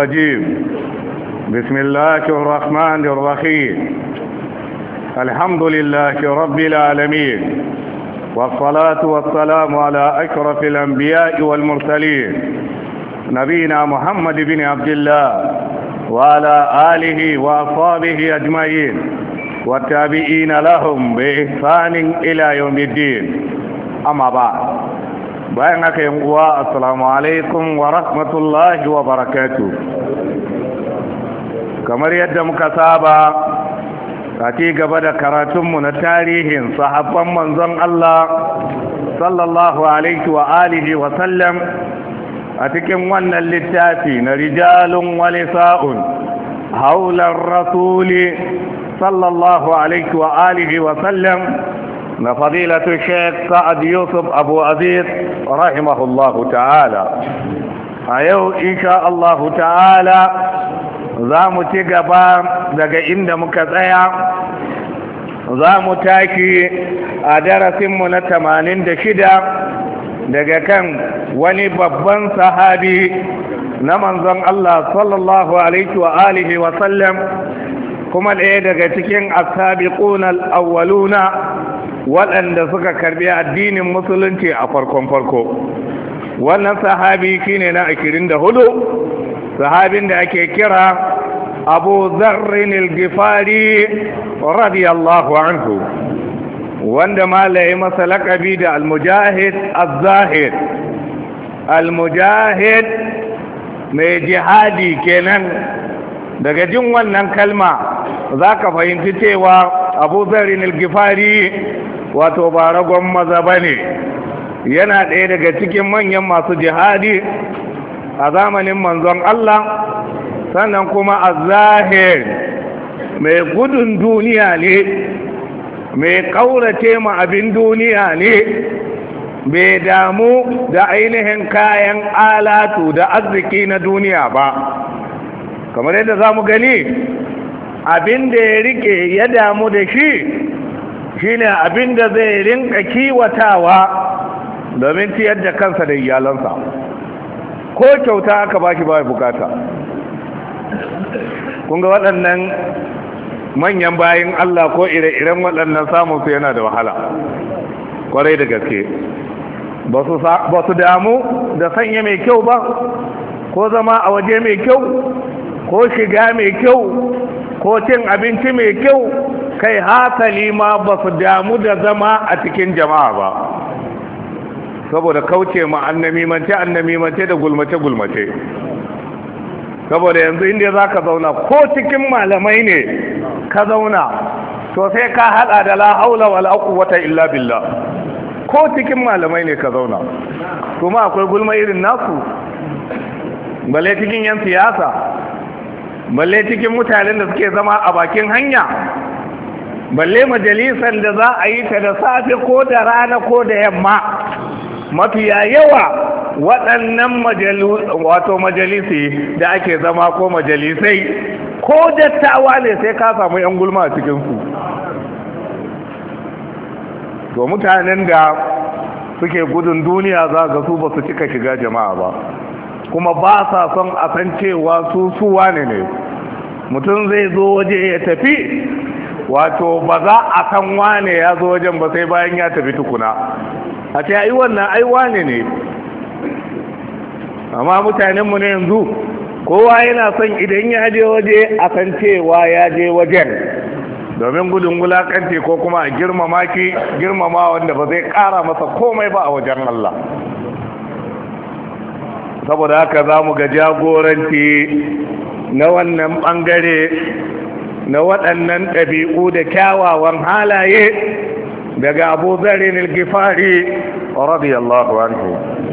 الرجيم بسم الله الرحمن الرحيم الحمد لله رب العالمين والصلاة والسلام على أشرف الأنبياء والمرسلين نبينا محمد بن عبد الله وعلى آله وأصحابه أجمعين والتابعين لهم بإحسان إلى يوم الدين أما بعد بينك يوم السلام عليكم ورحمة الله وبركاته كما يدم كتابا ati gaba da karatunmu na tarihin sahabban manzon Allah sallallahu alaihi wa alihi wa sallam a cikin wannan littafi na rijalun wa nisa'un haular rasuli sallallahu alaihi wa alihi wa sallam na fadilatu Sheikh Sa'ad Yusuf Abu Aziz rahimahullahu ta'ala. A yau insha Allah ta'ala za mu ci gaba daga inda muka tsaya, za mu taki a darasinmu na 86 daga kan wani babban sahabi na manzon Allah sallallahu alaihi wa alihi wa sallam, kuma ɗaya daga cikin as-sabiquna al-awwaluna waɗanda suka karbi addinin musulunci a farkon farko. Wannan sahabi shine na 24, sahabin da ake kira Abu Zarrin al-Ghifari radiyallahu anhu, wanda malaye masa laƙabi da al-Mujahid az-Zahid, al-Mujahid mai jihadi kenan. Daga jin wannan kalma zaka fahimci cewa Abu Zarrin al-Ghifari wato ba ragon maza bane, yana ɗaya daga cikin manyan masu jihadi a zamanin manzon Allah, sannan kuma az-Zahid mai gudun duniya ne, mai kaurace ma abin duniya ne, bai damu da ainihin kayan alatu da arziki na duniya ba. Kamar yadda za mu gani, abin da ya rike ya damu da shi shine abin da zai rinka kiwatawa domin ciyar da kansa da iyalansa. Ko kyauta aka ba shi ba bukata. Kun ga waɗannan manyan bayin Allah ko ire-iren waɗannan samunsu yana da wahala kwarai da gaske. Ba su damu da sanya mai kyau ba, ko zama a waje mai kyau, ko shiga mai kyau, ko cin abinci mai kyau, kai hasali ma ba su damu da zama a cikin jama'a ba, saboda kauce ma annamimance da gulmace-gulmace. Saboda yanzu inda za ka zauna ko cikin malamai ne ka zauna, to sai ka hada da la haula wala quwwata illa billah. Ko cikin malamai ne ka zauna, kuma akwai gulma irin nasu, balle cikin yan siyasa, balle cikin mutanen da suke zama a bakin hanya, balle majalisar da za a yi ta da safe ko da rana ko da yamma. Mafiya yawa waɗannan majalisi da ake zama ko majalisai ko dattawa ne sai ka samu 'yan gulma a cikinsu. To mutanen da suke gudun duniya za ga su ba su cika shiga jama'a ba, kuma ba sa son a san cewa su suwa ne. Mutum zai zo waje ya tafi, wato ba za a san wane ya zo wajen ba sai bayan ya tafi tukuna. A ce ai wannan ai wane ne. Amma mutanenmu ne yanzu kowa yana son idan ya je waje a san cewa ya je wajen, domin gudun wulakanci ko kuma a girmama wanda ba zai kara masa komai ba a wajen Allah. Saboda haka za mu ga jagoranci na wannan bangare na waɗannan ɗabi'u da kyawawan halaye daga Abu Zarrin al-Ghifari radiyallahu anhu.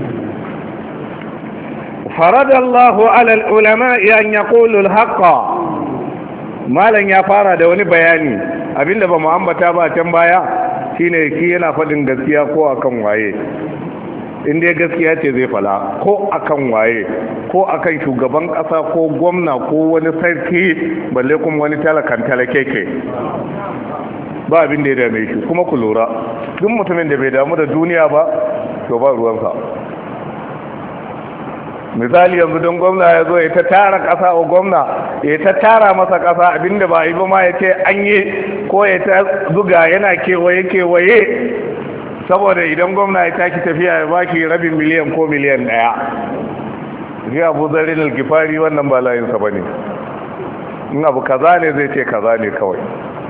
فرض الله على العلماء أن يقولوا الحق. malan ya fara da wani bayani, abinda ba mu ambata ba can baya shine ki yana faɗin gaskiya ko akan waye. In dai gaskiya ce zai fala, ko akan waye, ko akan shugaban ƙasa ko gwamna ko wani sarki, balle kuma wani talakan talakeke. Ba abin da ya dame shi. Kuma ku lura, duk mutumin da bai damu da duniya ba to ba ruwansa. misali yanzu don gwamna ya zo ya ta tara ƙasa wa gwamna ya ta tara masa ƙasa abinda ba yi ba ma ya ce an yi ko ya ta zuga yana kewaye saboda idan gwamna ya tashi tafiya ya baki rabin miliyan ko miliyan 1 shi Abu Zarrin al-Ghifari wannan ba layinsa ba ne, in abu kaza ne zai ce kaza ne kawai.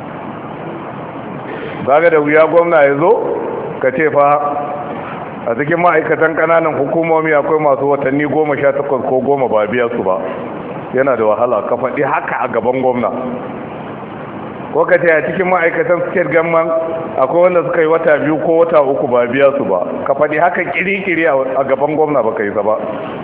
zaga da wuya gwamna ya zo ka ce fa a cikin ma'aikatan kananan hukumomi akwai masu watanni 18 ko 10 ba biya su ba, yana da wahala ka faɗi haka a gaban gwamna. ko ka ce a cikin ma'aikatan state government akwai wanda suka yi wata 2 ko wata 3 ba biya su ba, ka faɗi haka kiri-kiri a gaban gwamna ba ka yi ba.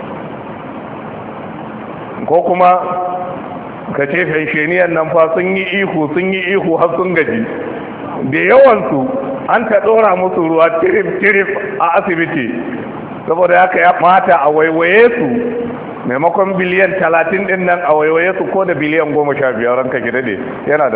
ko kuma ka ce fensheniyan nan fa sun yi ihu har sun gaji da yawansu an ta ɗora musu ruwa tirif a asibiti, saboda haka ya mata a waiwaye su maimakon biliyan 30 din nan a waiwaye su ko da biliyan 15 ranka gida ne. Yana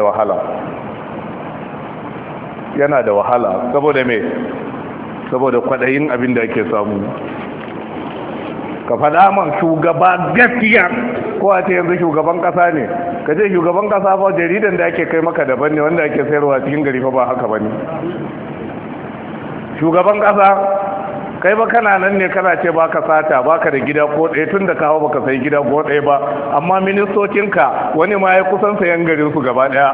da wahala saboda me? Saboda kwaɗayin abin da ake samu. ka faɗa man shugaba gaskiya, ko a ce yanzu shugaban ƙasa ne, ka ce shugaban ƙasa fa jaridan da ake kai maka daban ne, wanda ake sayarwa cikin gari fa ba haka ba ne. Shugaban ƙasa kai ba kana nan ne kana ce baka sata, baka da gida ko ɗaya, tun da kawo baka sai gida ko ɗaya ba, amma ministocinka wani ma ya kusan sayan garin su gaba ɗaya.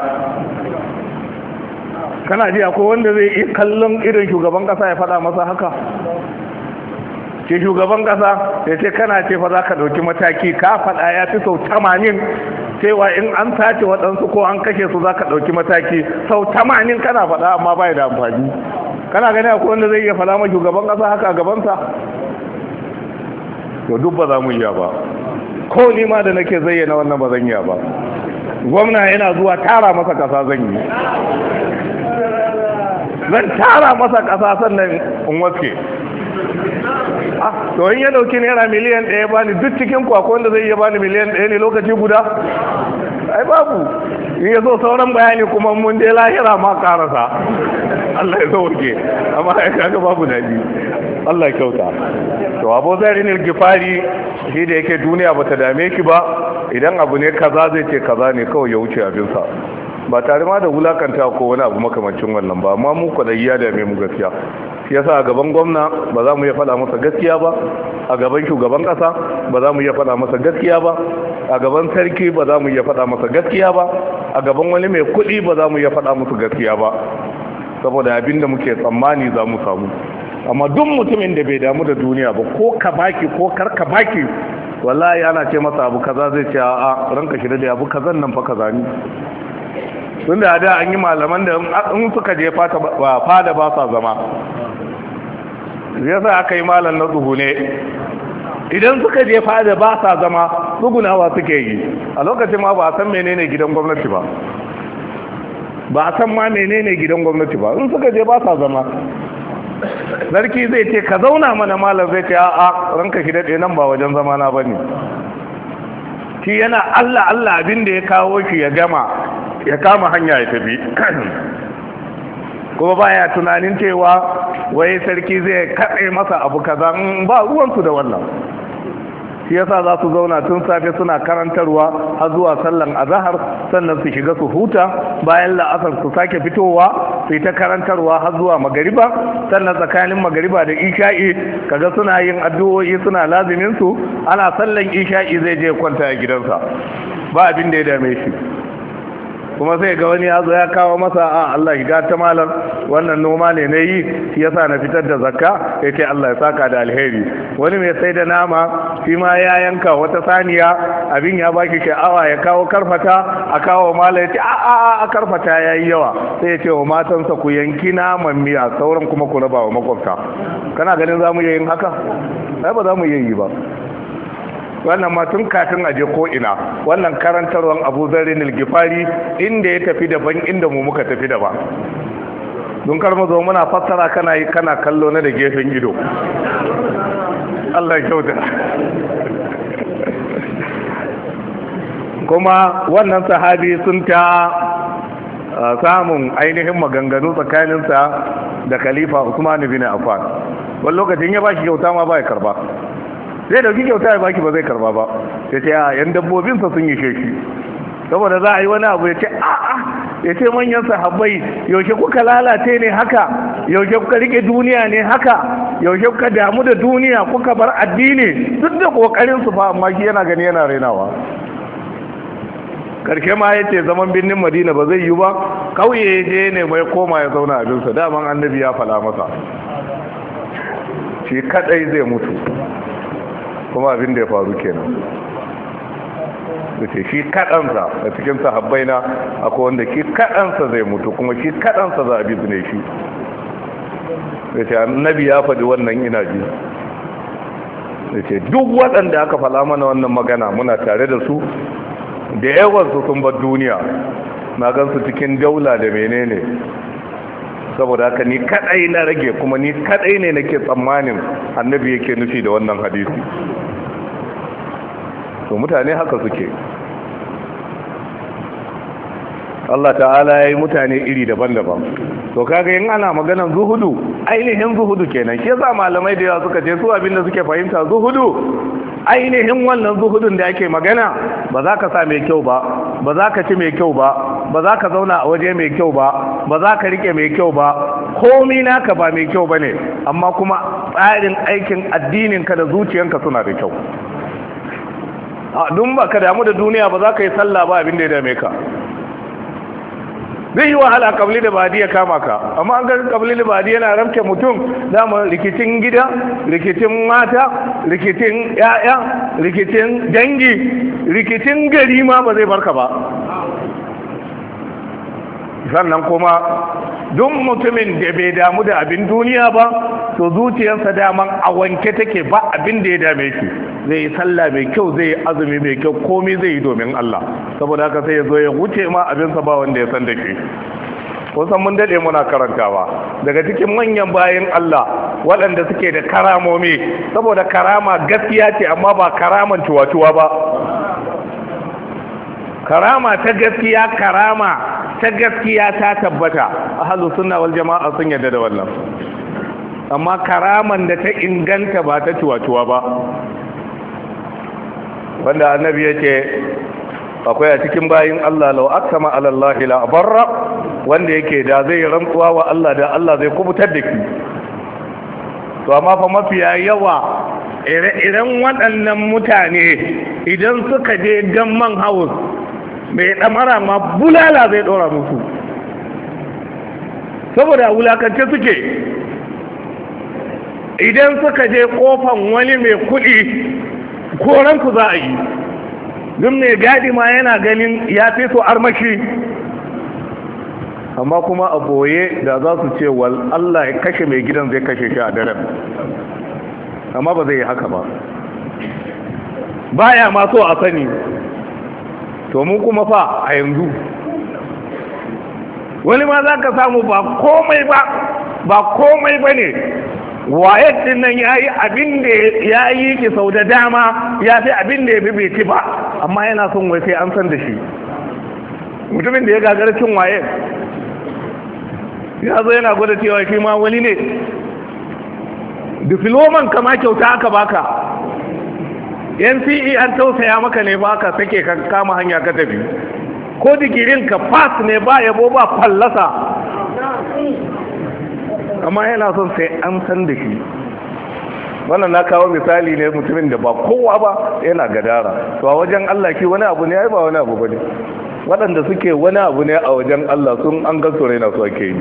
Kana ji akwai wanda zai iya kallon irin shugaban ƙasa ya faɗa masa haka? ke shugaban kasa ya ce kana ce fa za ka ɗauki mataki, ka faɗa ya fi sau 80 cewa in an sace waɗansu ko an kashe su za ka ɗauki mataki, sau 80 kana faɗa amma bai da amfani. Kana gani akwai wanda zai iya faɗa ma shugaban kasa haka a gabansa? to duk ba za mu iya ba, ko ni ma da nake zayyana wannan ba zan iya ba. Gwamna yana zuwa tara masa kasa zan yi, zan tara masa kasa sannan in waske. To in ya dauki naira miliyan 1 bani, duk cikin ku akwai wanda zai iya bani miliyan 1 ne lokaci guda? Ai babu. In ya zo sauran bayani kuma mun dai lahira ma karasa. Allah ya sauke, amma ya kaga babu daɗi. Allah ya kyauta. To Abu Zarrin al-Ghifari shi da yake duniya bata dame ki ba, idan abu ne kaza zai ce kaza ne kawai ya wuce abinsa, ba tare ma da wulakanta ko wani abu makamancin wannan ba. Amma mu kwadayi ya dame mu gaskiya, shi yasa a gaban gwamna ba za mu iya faɗa masa gaskiya ba, a gaban shugaban ƙasa ba za mu iya faɗa masa gaskiya ba, a gaban sarki ba za mu iya faɗa masa gaskiya ba, a gaban wani mai kuɗi ba za mu iya faɗa musu gaskiya ba, saboda abin da muke tsammani za mu samu. Amma duk mutumin da bai damu da duniya ba, ko ka baki ko kar ka baki, wallahi ana ce masa abu kaza zai ce a'a ranka shi da abu kazan nan fa kaza ne. Tun da an yi malaman da in suka je fada ba sa zama, yasa aka yi malam na tsugune. Idan suka je fada ba sa zama, tsugunawa suke yi. A lokacin ma ba a san menene gidan gwamnati ba, ba a san ma menene gidan gwamnati ba. In suka je ba sa zama, sarki zai ce ka zauna mana, malam zai ce a'a ranka shi daɗe nan ba wajen zama na bane. Shi yana Allah Allah abin da ya kawo shi ya gama, ya kama hanya ya tafi. Kuma baya tunanin cewa wai sarki zai katse masa abu kaza, ba ruwansu da wannan. Shi yasa za su zauna tun safe suna karantarwa har zuwa sallan azahar, sannan su shiga su huta, bayan la'asar su sake fitowa su yi ta karantarwa har zuwa magariba, sannan tsakanin magariba da isha'i kaga suna yin addu'o'i suna lazimin su, ana sallan isha'i zai je kwanta a gidansa, ba abin da ya dame shi. kuma sai ga wani ya zo ya kawo masa Allah ya ta malam wannan noma ne na yi shi yasa na fitar da zakka yake Allah ya saka da alheri. Wani mai sai da nama shi ma ya yanka wata saniya abin ya baki sha'awa ya kawo karfata a kawo malam ya ce a karfata yayi yawa sai ya ce wa matansa ku yanki naman miya sauran kuma ku raba wa makwabta. Kana ganin zamu yi yin haka? Ai ba za mu yi ba. Wannan ma tun kafin aje ko ina wannan karantarwan Abu Zarrin al-Ghifari inda ya tafi daban inda mu muka tafi daban. Don kar mu zo muna fassara kana kallo na da gefen ido. Allah ya kyauta. Kuma wannan sahabi sun ta samun ainihin maganganu tsakaninsa da Khalifa Usman bin Affan. Wani lokacin ya bashi kyauta ma ba ya karba. zai dauki kyauta ya baki ba zai karba ba ya ce a yan dabbobinsa sun yi sheki saboda za a yi wani abu ya ce a'a ya ce manyan sahabbai yaushe kuka lalace ne haka yaushe kuka rike duniya ne haka yaushe kuka damu da duniya kuka bar addini duk da kokarin su fa amma shi yana gani yana rainawa karshe ma ya ce zaman birnin madina ba zai yi ba kauye ya je ne mai koma ya zauna abinsa daman annabi ya fala masa shi kadai zai mutu kuma abin da ya faru kenan da ce shi kaɗansa a cikin sahabbai na akwai wanda shi kaɗansa zai mutu kuma shi kaɗansa za a bizne shi da ce annabi ya faɗi wannan ina ji da ce duk waɗanda aka faɗa mana wannan magana muna tare da su da yawansu sun bar duniya na gansu cikin daula da menene saboda haka ni kaɗai na rage kuma ni kaɗai ne nake tsammanin annabi yake nufi da wannan hadisi to mutane haka suke Allah ta'ala ya yi mutane iri daban-daban to kaga yin ana maganan zuhudu ainihin zuhudu kenan shi yasa malamai da yawa suka ce su abinda suke fahimta zuhudu ainihin wannan zuhudun da ake magana ba za ka sa mai kyau ba ba za ka ci mai kyau ba ba za ka zauna a waje mai kyau ba ba za ka rike mai kyau ba komi naka ba mai kyau ba ne amma kuma tsarin aikin addininka da zuciyanka suna da kyau dun ba ka damu da duniya ba za ka yi sallah ba abin da ya dame ka zai yi wahala kabli da badi ya kama ka amma an ga kabli da badi yana ramke mutum dama rikicin gida rikicin mata rikicin ya'ya rikicin dangi rikicin gari ma ba zai barka ba sannan kuma duk mutumin da bai damu da abin duniya ba to zuciyarsa daman a wanke take ba abin da ya dame shi zai yi sallah mai kyau zai yi azumi mai kyau komai zai yi domin Allah saboda haka sai ya zo ya wuce ma abinsa ba wanda ya san da shi kusan mun dade muna karantawa daga cikin manyan bayan Allah waɗanda suke da karamomi saboda karama gaskiya ce amma ba karaman tuwa-tuwa ba karama ta gaskiya ta gaskiya ta tabbata ahlus sunna wal jama'a sun yarda da wannan amma karaman da ta inganta ba ta tuwa-tuwa ba wanda annabi yake akwai a cikin bayin Allah law aksama ala Allah la barra wanda yake da zai rantsuwa wa Allah da Allah zai kubutar da ki to amma fa mafiya yawa ire-iren waɗannan mutane idan suka je gamman house mai ɗamara ma bulala zai ɗora musu saboda wulakance suke idan suka je kofan wani mai kuɗi koranku za a yi don mai gadi ma yana ganin ya fi so armashi amma kuma a boye da za su ce wal Allah ya kashe mai gidan zai kashe shi a daren amma ba zai yi haka ba baya ma so a sani to mu kuma fa a yanzu wani ma za ka samu ba komai ba ne wayar din nan ya yi abin da ya yi ki sau da dama ya fi abin da ya fi bai ci ba amma yana son wai sai an san da shi mutumin da ya gagara cin wayar ya zo yana gwada cewa shi ma wani ne diploman kama kyauta aka baka NCE an tausaya maka ne ba ka sake ka kama hanya ka tafi ko digirin ka pass ne ba yabo ba fallasa amma yana son sai an san da shi wannan na kawo misali ne mutumin da ba kowa ba yana gadara to a wajen Allah ki wani abu ne ai ba wani abu bane waɗanda suke wani abu ne a wajen Allah sun an ga sore na su ake yi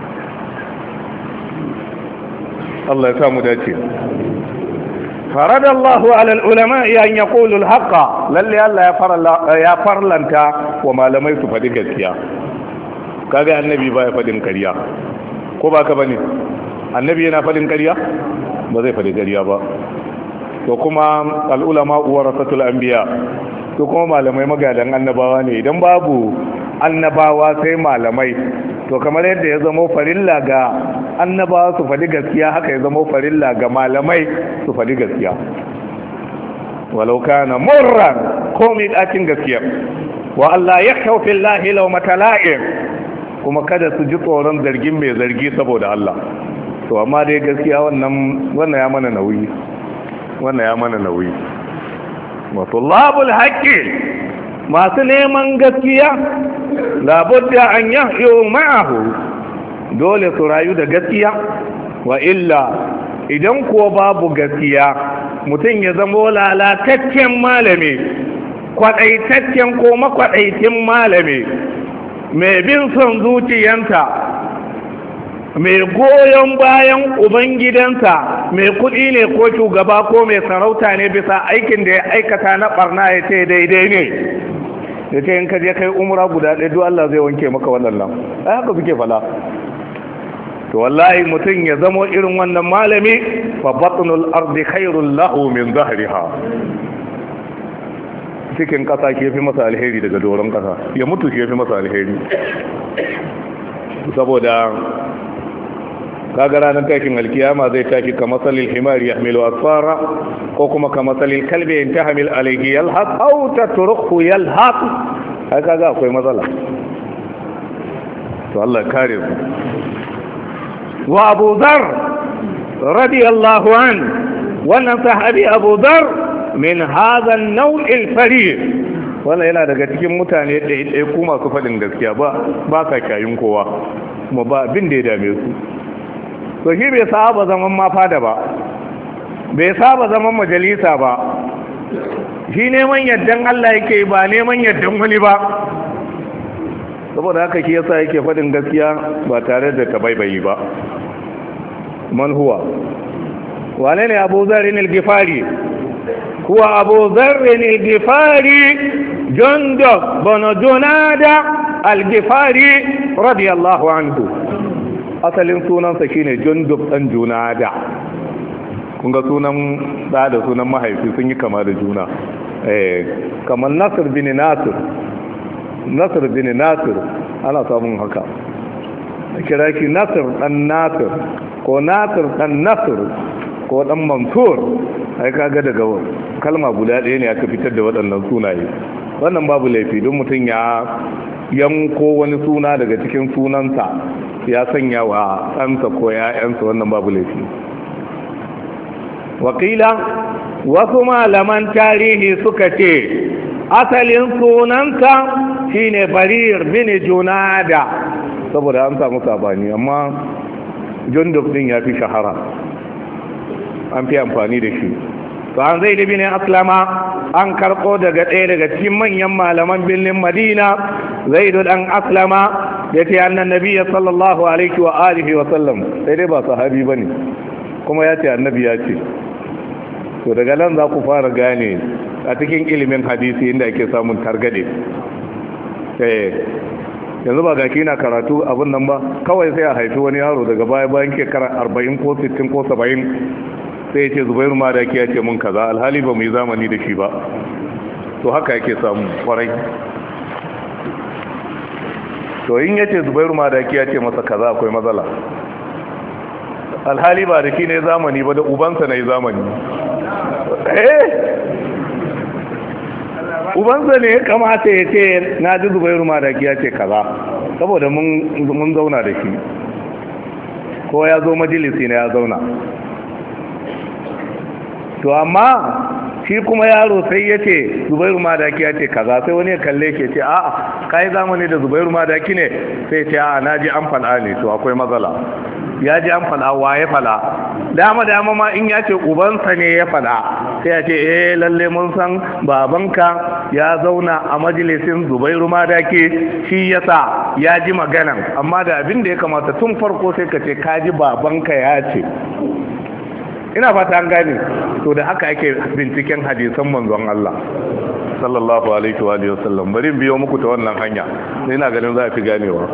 Allah ya samu dace فرض الله على العلماء أن يقولوا الحق للي الله يا فرلنتا وما لم يسفد gaskiya kaga annabi ba ya fadin kariya ko ba ka bane annabi yana fadin kariya ba zai fadi kariya ba to kuma al ulama warasatul anbiya to kuma malamai magadan annabawa ne idan babu annabawa sai malamai to kamar yadda ya zama farilla ga annabawa su faɗi gaskiya haka ya zama farilla ga malamai su faɗi gaskiya walau kana murran komai ɗakin gaskiya wa Allah ya kaufi lahi lau matala'in kuma kada su ji tsoron zargin mai zargi saboda Allah to amma dai gaskiya wannan ya mana nauyi wannan ya mana nauyi. wa tullabul haqqi masu neman gaskiya labudda an yahyu ma'ahu dole su rayu da gaskiya, wa illa idan kuwa babu gaskiya mutum ya zama lalataccen malami, kwaɗaitaccen ko makwaɗaitin malami, mai bin son zuciyanta, mai goyon bayan ubangidansa, mai kuɗi ne ko shugaba ko mai sarauta ne bisa aikin da ya aikata na ɓarna ya ce daidai ne, ya ce in ka je kai umra guda ɗaya duk Allah zai wanke maka waɗannan, ai haka suke fala. To wallahi mutum ya zamo irin wannan malami fa batnul ardi khairul lahu min zahriha, cikin kasa ke fi masa alheri daga doron kasa, ya mutu ke fi masa alheri. Saboda kaga ranar takin alkiyama zai tafi ka masalil himari yahmilu asfara, ko kuma ka masalil kalbi in tahmil alayhi yalhaq aw tatruhu yalhaq. ai kaga akwai matsala. To Allah kare su. Wa Abu Dharr radiyallahu an, wannan sahabi Abu Dharr min hadha an-naw' al-farid, wannan yana daga cikin mutane ɗaya ku masu faɗin gaskiya ba ka kyayin kowa kuma ba abin da ya dame su. To shi bai saba zaman ma fada ba, bai saba zaman majalisa ba, shi neman yardan Allah yake ba neman yardan wani ba. Saboda haka shi yasa yake faɗin gaskiya ba tare da tabaibayi ba. Man huwa wane ne Abu Dharr al-Ghifari? Huwa Abu Dharr al-Ghifari Jundub bin Junada al-Ghifari radiyallahu anhu. Asalin sunansa shine Jundub dan Junada. Kun ga sunan da sunan mahaifi sun yi kama da juna, kamar Nasir bin Nasir ana samun haka, kira ki Nasir dan Nasir ko Nasir dan Nasir ko dan Mansur. ai kaga daga kalma guda ɗaya ne aka fitar da waɗannan sunaye. Wannan babu laifi don mutum ya yanko wani suna daga cikin sunansa ya sanya wa ɗansa ko ‘ya'yansa, wannan babu laifi. Wakila wasu malaman tarihi suka ce asalin sunansa shine Barir bin Junada, saboda an samu sabani, amma Jundub din ya fi shahara, an fi amfani da shi. To an Zaid bin Aslama an karɓo daga ɗaya daga cikin manyan malaman birnin Madina, Zaid dan Aslama, yace annan nabiyyi sallallahu alaihi wa alihi wa sallam, sai dai ba sahabi bane kuma yace annabi ya ce. To daga nan za ku fara gane a cikin ilimin hadisi inda ake samun targade. Yanzu ba ga kina karatu abin nan ba, kawai sai a haifi wani yaro daga baya bayan shekara 40 ko 60 ko 70 sai ya ce Zubairu Madaki ya ce mun kaza, alhali ba mu yi zamani da shi ba. To haka yake samu kwarai. To in ya ce Zubairu Madaki ya ce masa kaza akwai matsala, alhali ba da shi ne zamani ba, da ubansa na yi zamani. Ubansa ne ya kamata ya ce na ji Zubairu Madaki ya ce kaza, saboda mun zauna da shi, ko ya zo majalisi ne ya zauna. To amma shi kuma yaro sai ya ce Zubairu Madaki ya ce kaza, sai wani ya kalle ke ce a'a kai zamani da Zubairu Madaki ne, sai ce a'a na ji an fada ne. To akwai matsala. Ya ji an fada, wa ya fada? Dama ma in ya ce ubansa ne ya fada, sai ya ce lalle mun san babanka ya zauna a majalisin Zubairu Madaki, shi yasa ya ji maganan. Amma da abin da ya kamata tun farko sai ka ce ka ji babanka ya ce. Ina fata an gane. To da haka ake binciken hadisan manzon Allah sallallahu alaihi wa sallam. Bari biyo muku ta wannan hanya, ina ganin za a fi ganewa.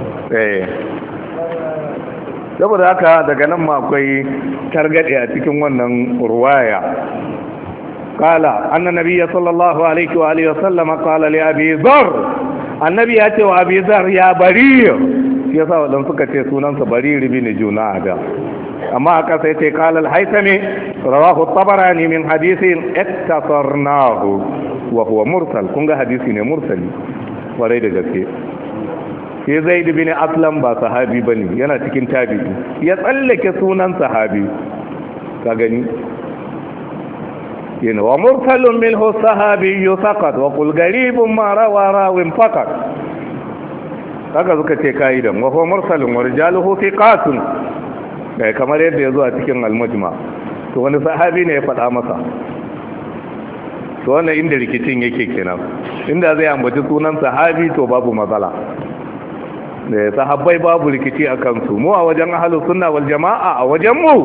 Saboda haka daga nan ma akwai targade a cikin wannan ruwaya. Qala anna nabiyya sallallahu alaihi wa sallam qala li Abi Dharr, annabi ya ce wa Abi Dharr ya Barir, yasa wadan suka ce sunansa Barir bin Junada. amma aka sai ce qala al-haythami rawahu at-tabarani min hadithin iktasarnahu wa huwa mursal. kun ga hadisi ne mursali kwarai da gaske. sai Zaid bin Aslam ba sahabi bane, yana cikin tabi'i, ya tsallake sunan sahabi. ka gani wa mursalun minhu sahabiyyu faqat wa qul garibun ma rawa rawin faqat haka suka ce kaidan wa huwa mursalun wa rijaluhu thiqatun kamar yadda ya zo a cikin al-mujma to wani sahabi ne ya faɗa masa to wannan inda rikicin yake kenan inda zai ambaci sunan sahabi to babu matsala da sahabbai babu rikici a kansu mu a wajen ahlus sunna wal jama'a a wajen mu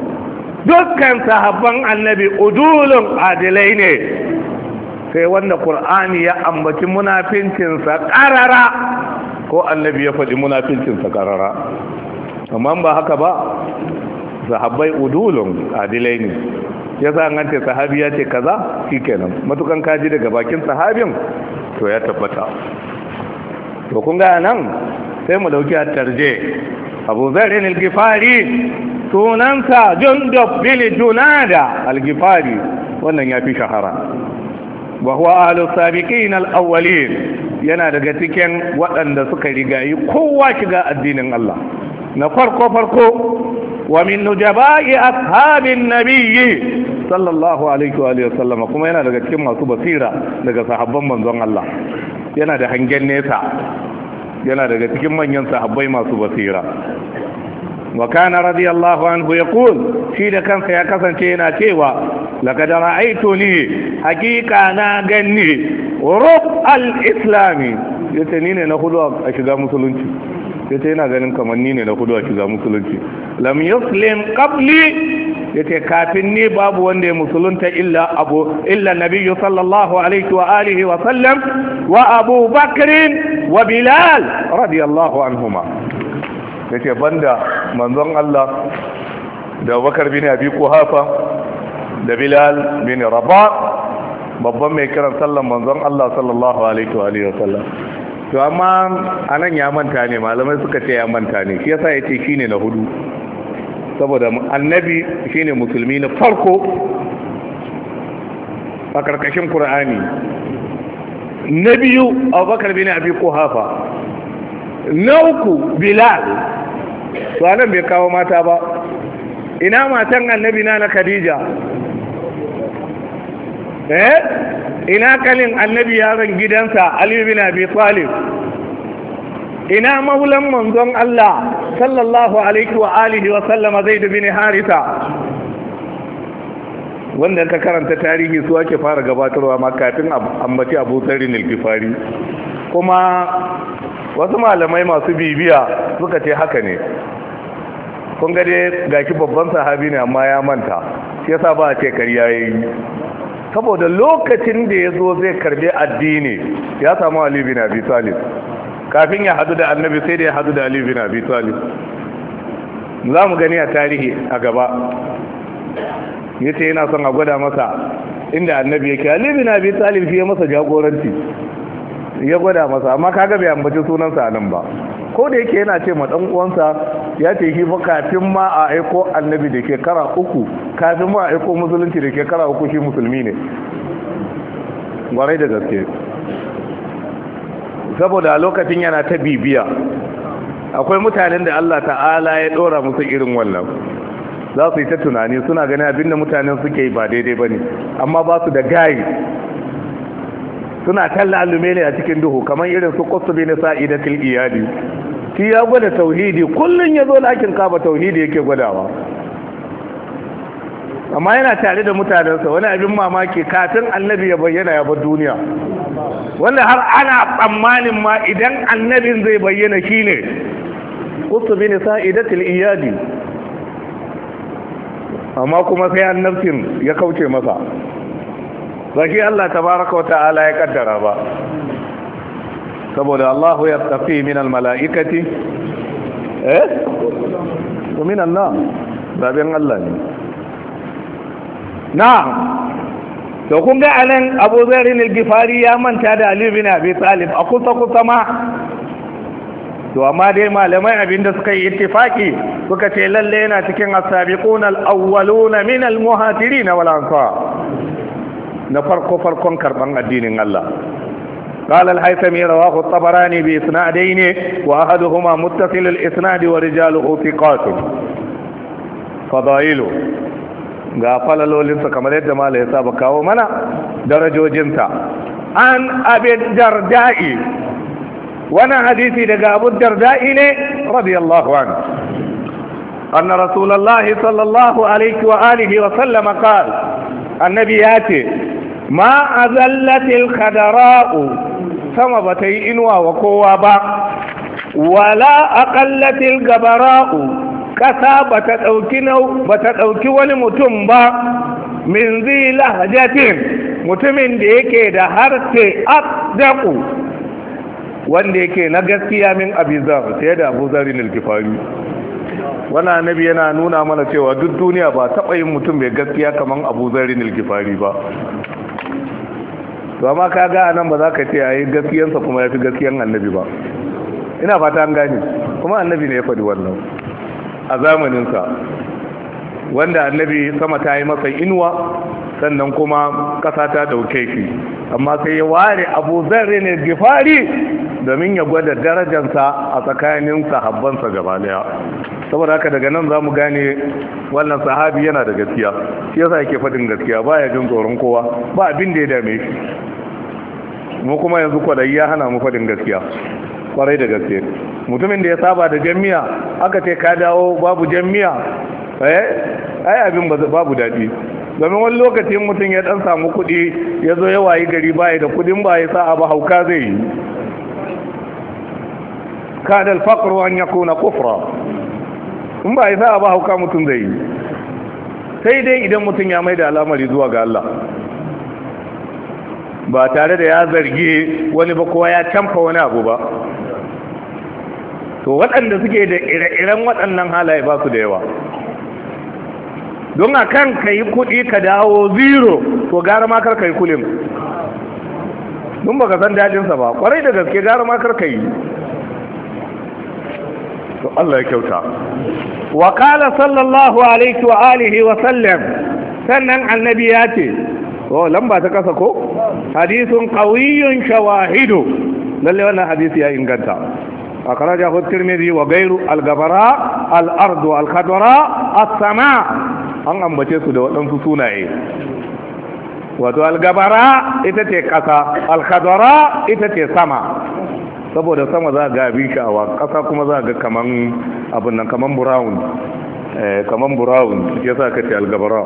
dukkan sahabban annabi udulun adilai ne sai wanda qur'ani ya ambaci munafincin sa qarara ko annabi ya faɗi munafincin sa qarara amma ba haka ba sahabbai udulun adilai ne yasa an ce sahabi ya ce kaza shikenan matukan kaji daga bakin sahabin to ya tabbata to kun ga nan sai mu dauki at-tarje Abu Dharr al-Ghifari sunansa Jundub bin Junada al-Ghifari wannan yafi shahara wa huwa ahlu sabiqin al-awwalin yana daga cikin waɗanda suka rigayi kowa shiga addinin Allah na farko wa min nujaba'i ashabin nabiyyi sallallahu alaihi wa sallam kuma yana daga cikin masu basira daga sahabban manzon Allah yana da hangen nesa yana daga cikin manyan sahabbai masu basira wa kana radiyallahu anhu yaqul shi da kansa ya kasance yana cewa laqad ra'aytuni haqiqa na ganni rub al-islami yace ni ne na hudu a shiga musulunci yace yana ganin kamar ni ne na hudu a shiga musulunci lam yuslim qabli yace kafin ni babu wanda ya musulunta illa nabiyyu sallallahu alaihi wa alihi wa sallam wa Abu Bakr wa Bilal radiyallahu anhuma yace banda manzon Allah da Bakar bin Abi Quhafa da Bilal bin Rabah babban mai kiran sallan manzon Allah sallallahu alaihi wa alihi wa sallam to amma anan ya manta ne malamai suka ce ya manta ne shi yasa yace shine na hudu saboda annabi shine musulmi na farko a karkashin Qur'ani na biyu Abubakar bin Abi Quhafa na uku Bilal to anan bai kawo mata ba ina matan annabi na Khadija ina kalin annabi yaron gidansa Ali bin Abi Talib ina maulan manzon Allah sallallahu alaihi wa alihi wa sallama Zaid bin Haritha wanda ka karanta tarihi su ake fara gabatarwa ma kafin ambaci Abu Dharr al-Ghifari kuma wasu malamai masu bibiya suka ce haka ne kun ga dai gashi babban sahabi ne amma ya manta shi yasa ba a ce kariya yayi saboda lokacin da ya zo zai karbe addini ya samu Ali bin Abi Talib kafin ya hadu da annabi sai da ya hadu da Ali bin Abi Talib za mu gani a tarihi a gaba yace yana son a gwada masa inda annabi yake Ali bin Abi Talib shi ya masa jagoranci ya gwada masa amma kaga bai ambaci sunansa nan ba ko da yake yana ce ma dan uwansa ya ce shi fa kafin ma a aiko annabi da shekara 3 kafin ma a aiko musulunci da shekara 3 shi musulmi ne gwarai da gaske saboda a lokacin yana ta bibiya akwai mutanen da Allah ta'ala ya dora musu irin wannan za su yi ta tunani suna gani abinda mutanen suke yi ba daidai ba ne amma ba su da gayi suna talla alumele a cikin duhu kamar irin su kusubi na sa'idatul iyadi shi ya gwada tauhidi kullum ya zo lakin kaba tauhidi yake gwadawa amma yana tare da mutanensa wani abin mamaki kafin annabi ya bayyana ya bar duniya wanda har ana tsammanin ma idan annabin zai bayyana shine kusubi na sa'idatul iyadi amma kuma sai annabcin ya kauce masa ba shi Allah tabaraka wa ta'ala ya kaddara ba saboda Allah ya tafi min almala'ikati wa min Allah babin Allah ne na'am to kun ga anan Abu Dharr al-Ghifari ya manta da Ali bin Abi Talib a kusa ma to amma dai malamai abinda suka yi ittifaki suka ce lalle yana cikin as-sabiqun al-awwalun min al-muhajirin wal ansar na farkon karban addinin Allah قال الهيثمي رواه الطبراني بإسنادين وأحدهما متصل الإسناد ورجاله ثقات فضائله ga falalolinsa kamar yadda mala ya saba kawo mana darajojinsa. An abin darda'i, wannan hadisi daga abu darda'i ne radiyallahu anhu anna rasulullahi sallallahu alaihi wa alihi wa sallama qala, annabi ya ce ma azallatil khadara'u, sama bata yi inuwa wa kowa ba, wala aqallatil gabara'u, kasa bata dauki wani mutum ba, min zi lahjatin, mutumin da yake da harshe abdaku, wanda yake na gaskiya min abizar, sai da Abu Zarrin al-Ghifari. Wannan annabi yana nuna mana cewa duk duniya ba taɓa yin mutum mai gaskiya kaman Abu Zarrin al-Ghifari ba. To amma kaga anan ba za ka ce ayi gaskiyansa kuma yafi gaskiyan annabi ba. Ina fata an gane, kuma annabi ne ya faɗi wannan a zamaninsa, wanda annabi sama ta yi masa inuwa sannan kuma ƙasa ta dauke shi, amma sai ya ware Abu Zarrin al-Ghifari domin ya gwada darajarsa a tsakanin sahabbansa gaba daya. Saboda haka daga nan za mu gane wannan sahabi yana da gaskiya, shi yasa yake faɗin gaskiya, baya jin tsoron kowa, ba abin da ya dame shi. Mu kuma yanzu kwadayi ya hana mu faɗin gaskiya kwarai da gaske. Mutumin da ya saba da jami'a aka ce ka dawo babu jami'a, ai abin babu daɗi. Domin wani lokacin mutum ya ɗan samu kuɗi ya zo ya wayi gari baya da kuɗin ba ya sa'a ba, hauka zai yi. kada al-faqru an yakuna kufra, in ba ya sa'a ba hauka mutum zai yi. Sai dai idan mutum ya maida al'amari zuwa ga Allah, ba tare da ya zargi wani ba kowa ya camfa wani abu ba. To waɗanda suke da ire-iren waɗannan halaye ba su da yawa. Don a kan ka yi kuɗi ka dawo zero, to gara makar ka yi kulin. Don ba ka san dajinsa ba, ƙwarai da gaske gara makar ka yi. To Allah ya kyauta. Wa kala sallallahu alaihi wa alihi wa sallam, sannan annabi ya ce, lamba ta kasa ko? Hadisun qawiyyun shawahidu, lalle wannan hadisi ya inganta. أخرجه الترمذي وغير الغبراء الأرض الخضراء السماء an ambace su da waɗansu sunaye. Wato algabara ita ce ƙasa, alkhadara ita ce sama, saboda sama za ga abin sha'awa, ƙasa kuma za ga kaman abin nan kaman brown, ya sa ka ce algabara.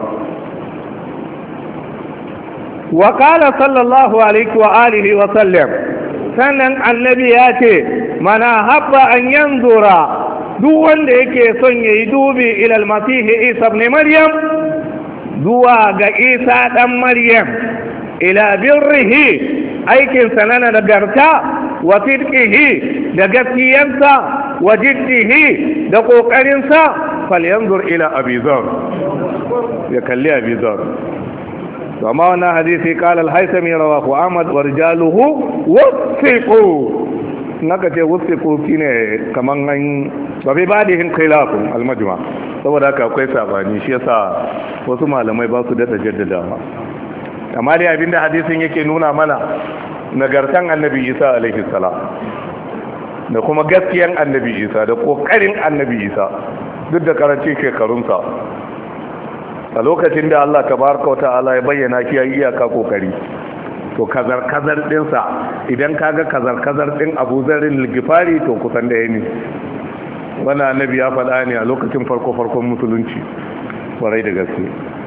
Wa qala sallallahu alaihi wa alihi wa sallam, sannan annabi ya ce mana habba an yanzura, duk wanda yake son ya yi dubi ilal masihi isa ibn maryam, zuwa ga isa dan maryam, ila birrihi, aikinsa na nagarta, wa sidqihi, da gaskiyarsa, wa jiddihi, da ƙoƙarinsa, falyanzur ila abi zar, ya kalli abi zar. وما وانا حديثي قال الهيثمي رواه أحمد ورجاله وثقوا نكتي وثقوا كيني كمان وفي بعدهم خلاف المجمع. saboda haka akwai sabani, shi yasa wasu malamai ba su da jaddadawa. Amma dai abinda hadisin yake nuna mana nagartan annabi Isa alaihi salam da kuma gaskiyan annabi Isa da kokarin annabi Isa duk da karancin shekarunsa. A lokacin da Allah tabaraka wa ta'ala ya bayyana shi ya iyaka kokari, to kazar dinsa, idan kaga kazar din Abu Zarrin al-Ghifari to kusan da ne. Wannan annabi ya faɗa ne a lokacin farkon musulunci, warai da gaske.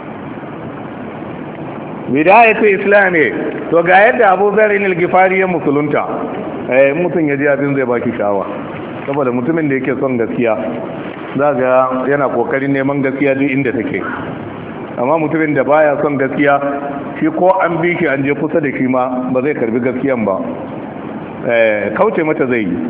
Bidayatu islami, to ga yadda Abu Zarrin al-Ghifari ya musulunta, mutum ya ji abin zai baki sha'awa, saboda mutumin da yake son gaskiya zaga yana kokarin neman gaskiya duk inda take. Amma mutumin da baya son gaskiya, shi ko an bi shi an je kusa da shi ma ba zai karbi gaskiyan ba, kauce mata zai yi.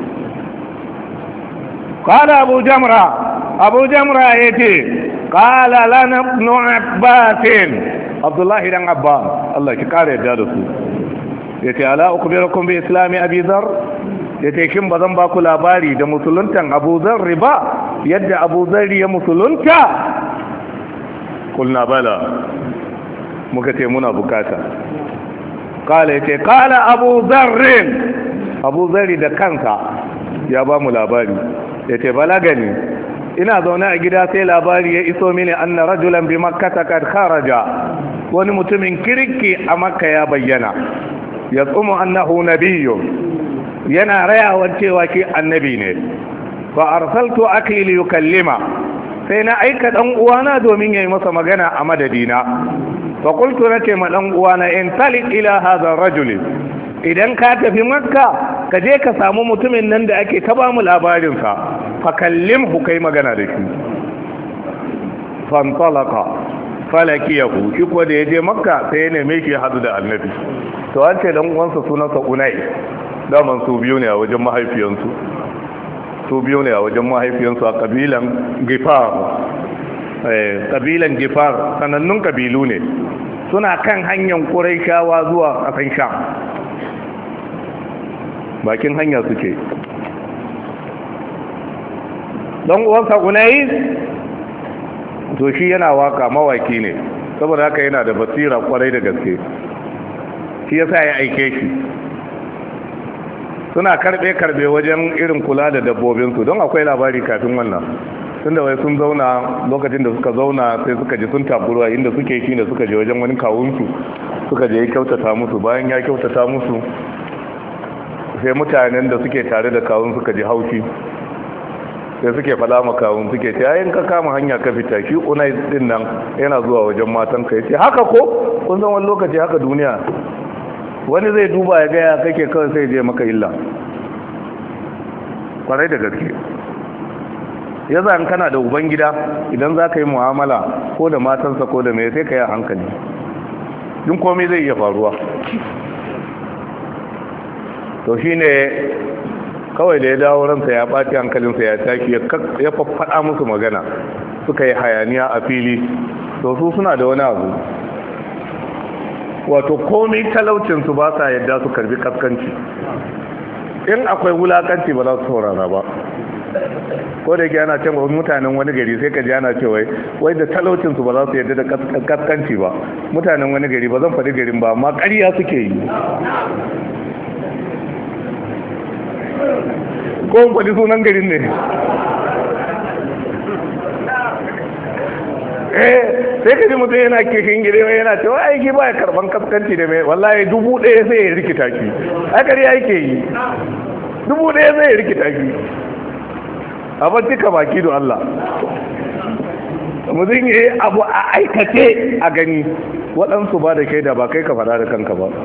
Kala Abu Jamra ya ce, kala lana ibn Abbasin, Abdullahi dan Abba, Allah ki kare yadda da su, ya ce ala ukhbirukum bi islami Abi Dharr, ya ce shin ba zan ba ku labari da musuluntan Abu Dharr ba, yadda Abu Dharr ya musulunta? Kulna bala, muka ce muna bukata. Kala ya ce kala Abu Dharr da kansa ya ba mu labari, ya ce balagani ina zaune a gida sai labari ya iso mini anna rajulan bi makkata kad kharaja, wani mutumin kirki a makka ya bayyana, ya tsumu annahu nabiyyu, yana rayawar cewa ki annabi ne. fa arsaltu akhi li yukallima, sai na aika dan uwana domin yayi masa magana a madadina. fa qultu nace ma dan uwana in talik ila hadha rajul, idan ka tafi makka ka je ka samu mutumin nan da ake ta ba mu labarin sa, fa kallimhu, kai magana da shi. fantalaka falakiyahu, shi ko da ya je makka sai ya neme shi hadu da annabi. to an ce dan uwansa sunansa unai, daman su biyu ne a wajen mahaifiyansu, su biyu ne a wajen mahaifiyansu a kabilan gifar. kabilan gifar sanannun kabilu ne, suna kan hanyar Qurayshawa zuwa kasan Sham, bakin hanya suke. dan uwansa unai to shi yana waka, mawaki ne, saboda haka yana da basira kwarai da gaske, shi yasa ya aike shi. suna karbe wajen irin kula da dabbobinsu, don akwai labari kafin wannan, tunda wai sun zauna, lokacin da suka zauna sai suka ji sun taburwa inda suke shi da suka je wajen wani kawunsu, suka je ya kyautata musu. bayan ya kyautata musu sai mutanen da suke tare da kawun suka ji haushi, sai suke fada makawun, suke ce yayin ka kama hanya ka fita, shi unai din nan yana zuwa wajen matan ka. yace haka ko, kun san wani lokaci haka duniya, wani zai duba ya gaya kake kawai sai je maka illa kwarai da gaske. yaza in kana da uban gida, idan za ka yi mu'amala ko da matansa ko da mai, sai ka yi hankali, duk komai zai iya faruwa. to shine kawai da ya dawo ransa ya ɓaci, hankalinsa ya tashi, ya faɗa musu magana, suka yi hayaniya a fili. to su suna da wani abu, wato komai talaucinsu ba sa yadda su karbi kaskanci. in akwai wulakanci ba za su saurara ba. ko da yake ana cewa mutanen wani gari sai ka ji ana cewa wai da talaucinsu ba za su yadda da kaskanci ba. mutanen wani gari, ba zan faɗi garin ba, amma ƙarya suke yi. ko faɗi sunan garin ne. sai ka ji mutum yana kishin gire yana cewa aiki ba ya karban kaskanci da mai, wallahi 1000 sai ya rikita ki. akari yake yi 1000 sai ya rikita ki. abin cika baki da Allah, mutum ya yi abu a aikace a gani, waɗansu ba da shaida, ba kai ka faɗa da kanka ba.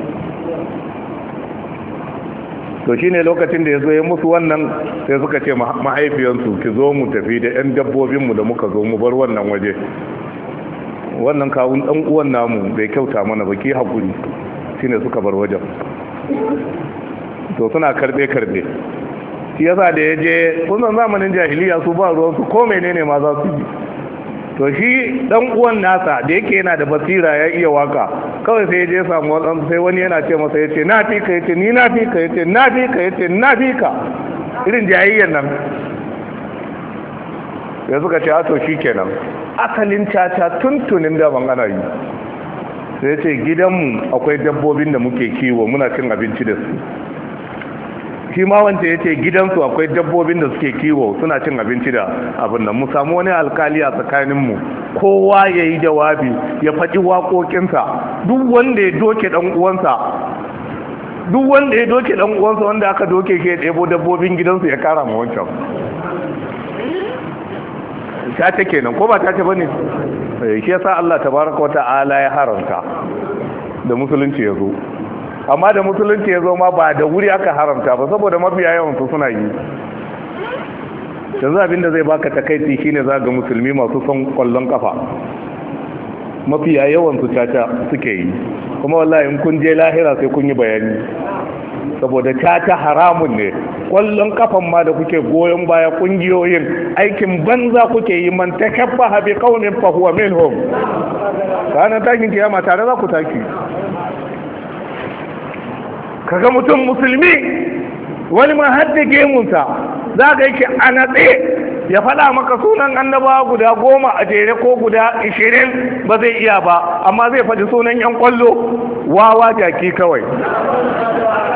to shi ne lokacin da ya zo ya musu wannan, sai suka ce mahaifiyansu, ki zo mu tafi da 'yan dabbobinmu da muka zo mu bar wannan waje. wannan kawun ɗan uwan namu bai kyauta mana ba, ki haƙuri. shi ne suka bar wajen. to suna karɓe shi yasa da ya je, kusan zamanin jahiliya su ba ruwansu ko menene ma za su yi. to shi dan uwan nasa da yake yana da basira, ya iya waka, kawai sai ya je samu wadansu, sai wani yana ce masa, yace na fi ka, yace ni na fi ka, yace na fi ka, yace na fi ka, irin jayayyan nan. ya suka ce to shikenan, asalin caca tuntunin da ban ana yi. sai ce gidanmu akwai dabbobin da muke kiwo, muna cin abinci da su. shi ma wanda ya ce gidansu akwai dabbobin da suke kiwo, suna cin abinci da abin nan. mu samu wani alkali a tsakaninmu, kowa ya yi jawabi, ya faɗi waƙoƙinsa. duk wanda ya doke ɗan uwansa, wanda aka doke shi ya ɗebo dabbobin gidansu ya kara ma wancan. ta ce kenan, ko ba ta ce ba ne? shi yasa Allah tabaraka wa ta'ala ya haramta da musulunci ya zo. amma da musulunci ya zo ma ba da wuri aka haramta ba, saboda mafiya yawan su suna yi. yanzu abinda zai baka takaici shine za ga musulmi masu son kwallon kafa, mafiya yawan su caca suke yi. kuma wallahi in kun je lahira sai kun yi bayani, saboda caca haramun ne. kwallon kafan ma da kuke goyon baya kungiyoyin, aikin banza kuke yi. man takabbaha bi qaumin fa huwa minhum. ranar takin kiyama tare za ku taki. kaga mutum musulmi, wani ma hadda gemunsa za ga yake a natse, ya faɗa maka sunan annabawa guda 10 a jere ko guda 20 ba zai iya ba, amma zai faɗi sunan yan kwallo. wawa jaki kawai.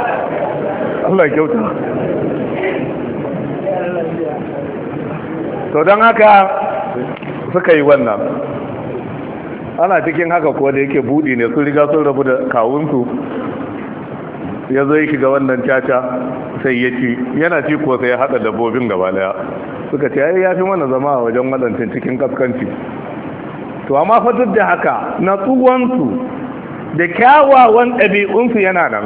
Allah kyauta. to don haka suka yi wannan. Ana cikin haka ko da yake budi ne sun riga sun rabu da kawunsu, ya zo ya shiga wannan caca sai ya ci, yana ci ko sai ya haɗa dabbobin gaba daya. Suka ce ya fi mana zama a wajen waɗancan cikin kaskanci. To amma fa duk da haka na tsuwansu da kyawawan ɗabi'unsu yana nan.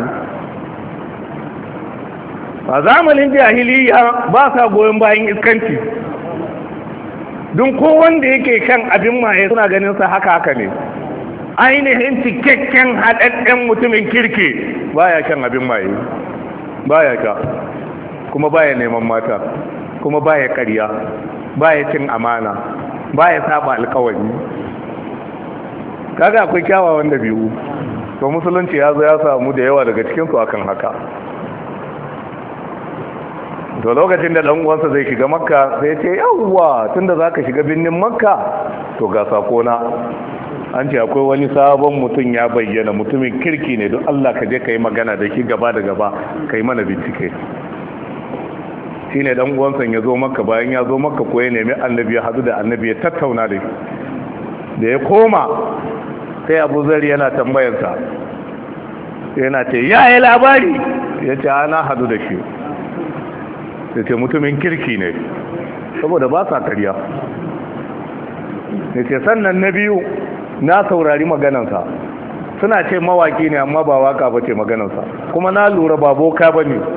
A zamanin jahiliya ba sa goyon bayan iskanci, don kowanda yake kan abin maye suna ganin sa haka ne. Ainihin cikakken haɗaɗɗen mutumin kirki baya kan abin maye, baya ka, kuma baya neman mata, kuma baya ƙarya, baya cin amana, baya saba alƙawari. Kaga akwai kyawawan dabi'u. To musulunci ya zo ya samu da yawa daga cikinsu akan haka. To lokacin da dan uwansa zai shiga makka sai ce yawwa tunda zaka shiga binnin makka to ga sakona, an ce akwai wani sabon mutum ya bayyana, mutumin kirki ne, don Allah ka je kai magana da shi gaba da gaba kai mana bincike. Shine dan uwansa ya zo makka, bayan ya zo makka ko ya nemi annabi, ya hadu da annabi, ya tattauna da shi. Da ya koma sai Abu Zar yana tambayarsa, yana ce ya yi labari, ya ce ana hadu da shi, ya ce mutumin kirki ne saboda ba sa karya. ya ce sannan na biyu na saurari maganansa, suna ce mawaki ne amma ba waka ba ce maganansa, kuma na lura ba boka ba ne.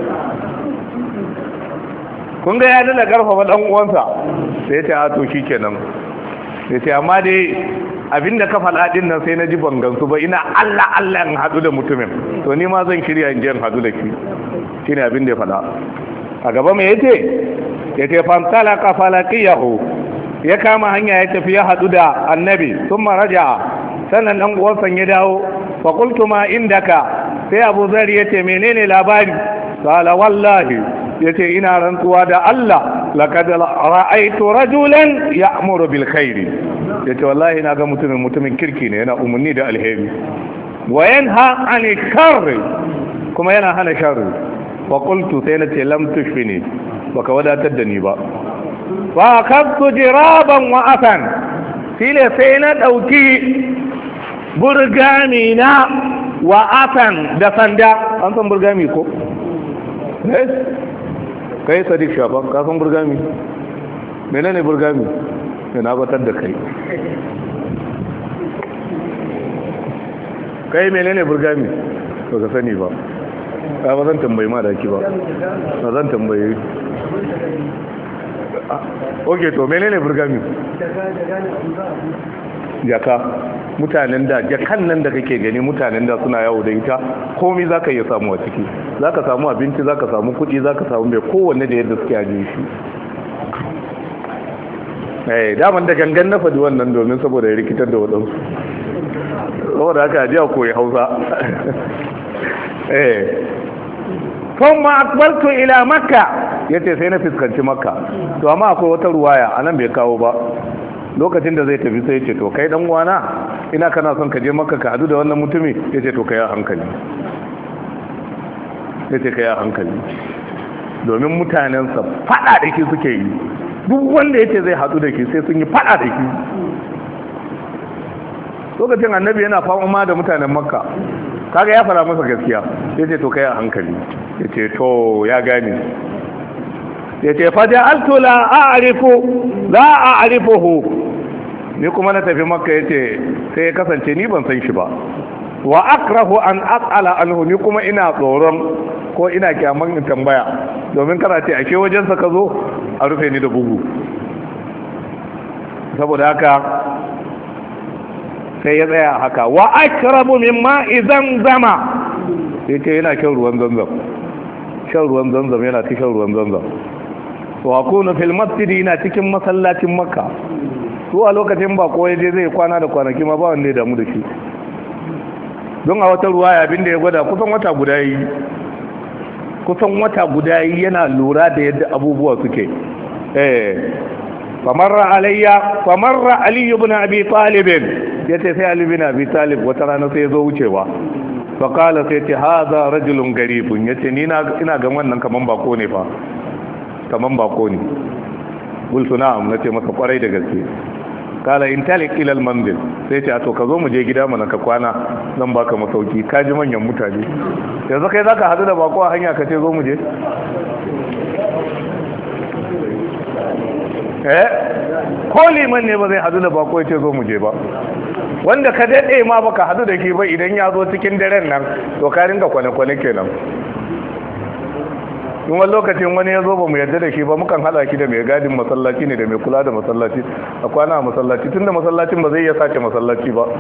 kun ga ya dala karfafa dan uwansa, sai ya ce a to shi kenan. ya ce amma dai abinda ka faɗa din nan sai na ji bangansu ba, ina Allah in haɗu da mutumin, to ni ma zan shirya in je in haɗu da shi. shine abin da ya faɗa. a gaba mai yace fantalaka falaqiyahu, ya kama hanya ya tafi ya hadu da annabi. thumma raja'a, sannan dan uwansa ya dawo. fa qultu ma indaka, sai Abu Zar yace menene labari? qala wallahi, yace ina rantsuwa da Allah, laqad ra'aytu rajulan ya'muru bil khairi, yace wallahi na ga mutumin kirki ne, yana umarni da alheri, wa yanha 'anil sharri, kuma yana hana sharri. wa qultu sai na ce lam tushfini, baka wadatar da ni ba. wa akhadtu jiraban wa asan, sai na dauki burgami na wa asan da sanda. an san burgami ko? kai Sadiq Shaban ka san burgami? menene burgami? na batar da kai menene burgami? to ka sani ba. ba zan tambayi ma da ki ba zan tambayi. ok, to menene burgami? jaka. mutanen da jakan nan da kake gani, mutanen da suna yawo da ita, komai zaka iya samu a ciki. zaka samu abinci, zaka samu kuɗi, zaka samu mai kowanne da yadda suke ajiye shi. daman da gangan na faɗi wannan domin saboda ya rikitar da waɗansu, saboda haka ajiya koyi Hausa. kuma akbaltu ila makka, yace sai na fuskanci makka. to amma akwai wata ruwaya anan bai kawo ba. lokacin da zai tafi sai yace to kai dan uwana, ina kana son ka je makka ka hadu da wannan mutumi? yace to kai a hankali, domin mutanensa fada da ki suke yi. duk wanda yace zai hadu da ki sai sun yi fada da ki. lokacin annabi yana fama da mutanen makka, kaga ya fara masa gaskiya. yace to kai a hankali, yace to ya gane. yace fa ja'altu la a'rifuhu, ni kuma na tafi makka. yace sai ya kasance ni ban san shi ba. wa akrahu an as'ala anhu, ni kuma ina tsoron ko ina kyaman in tambaya, domin kana ce ake wajensa ka zo a rufe ni da bugu. saboda haka sai ya tsaya haka. wa akrabu mimma idan zama, yace yana shan ruwan zanzam, yana ta shan ruwan zanzam. wa kuna fil masjid, yana cikin masallacin makka. su a lokacin ba ko yaje zai kwana da kwanaki ma ba wanda ya damu da shi, don a wata ruwaya abin da ya gwada kusan wata guda yi yana lura da yadda abubuwa suke. famarra Ali ibn Abi Talib, yace sai Ali ibn Abi Talib wata rana sai ya zo wucewa. fa qala sai ce haza rajulun garibun, yace ni ina ga wannan kaman bako ne fa, kaman bako ne. qultu na'am, nace masa kwarai da gaske. kala in talik ila al-manzil, sai ce to ka zo mu je gida mana ka kwana, zan baka masauki. Ka ji manyan mutane. Yanzu kai zaka hadu da bako a hanya ka ce zo mu je? Ko liman ne ba zai hadu da bako ya ce zo mu je ba. Wanda ka daɗe ma baka hadu da shi ba, idan ya zo cikin daren nan to ka ringa kwane-kwane kenan. in wani lokacin wani ya zo ba mu yarda da shi ba, mukan hada shi da mai gadin masallaci ne da mai kula da masallaci a kwana a masallaci, tunda masallacin ba zai iya sace masallaci ba.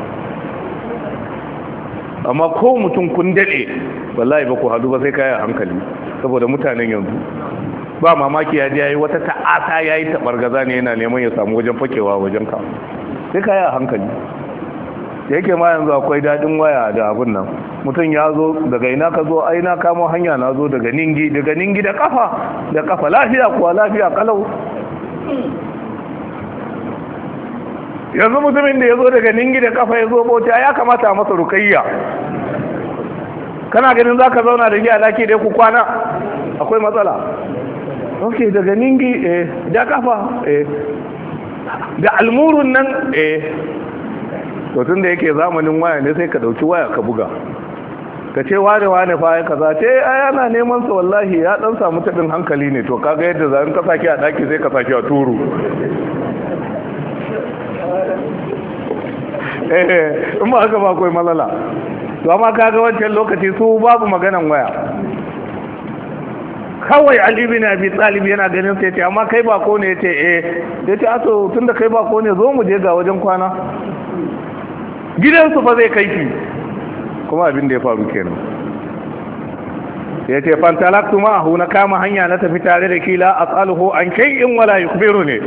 amma ko mutum kun daɗe wallahi ba ku hadu ba sai kai a hankali, saboda mutanen yanzu ba mamaki ya ji yayi wata ta'ata yayi tabargaza ne yana neman ya samu wajen fakewa wajen ka, sai kai a hankali. yake ma yanzu akwai dadin waya da abun nan, mutum ya zo daga ina ka zo, ai na kamo hanya na zo daga ningi da kafa lafiya kuwa lafiya kalau. yanzu mutumin da ya zo daga ningi da kafa ya zo bauta ya kamata a masa rukayya. kana ganin za ka zauna da giya daki da ku kwana, akwai matsala. ok daga ningi da kafa da almurun nan to tun da yake zamanin waya ne sai ka dauki waya ka buga ka ce wane fa ya kaza ce ai ana neman sa wallahi ya dan samu tabin hankali ne, to kaga yadda zan ka saki a daki sai ka saki a turu. in ba haka ba akwai matsala. to amma kaga wancan lokaci su babu maganan waya, kawai Ali bin Abi Talib yana ganin sai ce amma kai bako ne, yace yace aso tunda kai bako ne zo mu je ga wajen kwana, gidansu fa zai kai ki. kuma abin da ya faru kenan. ya ce fantalaktu ma'ahu, na kama hanya na tafi tare da kila as'aluhu an shay'in wala yukhbiruni.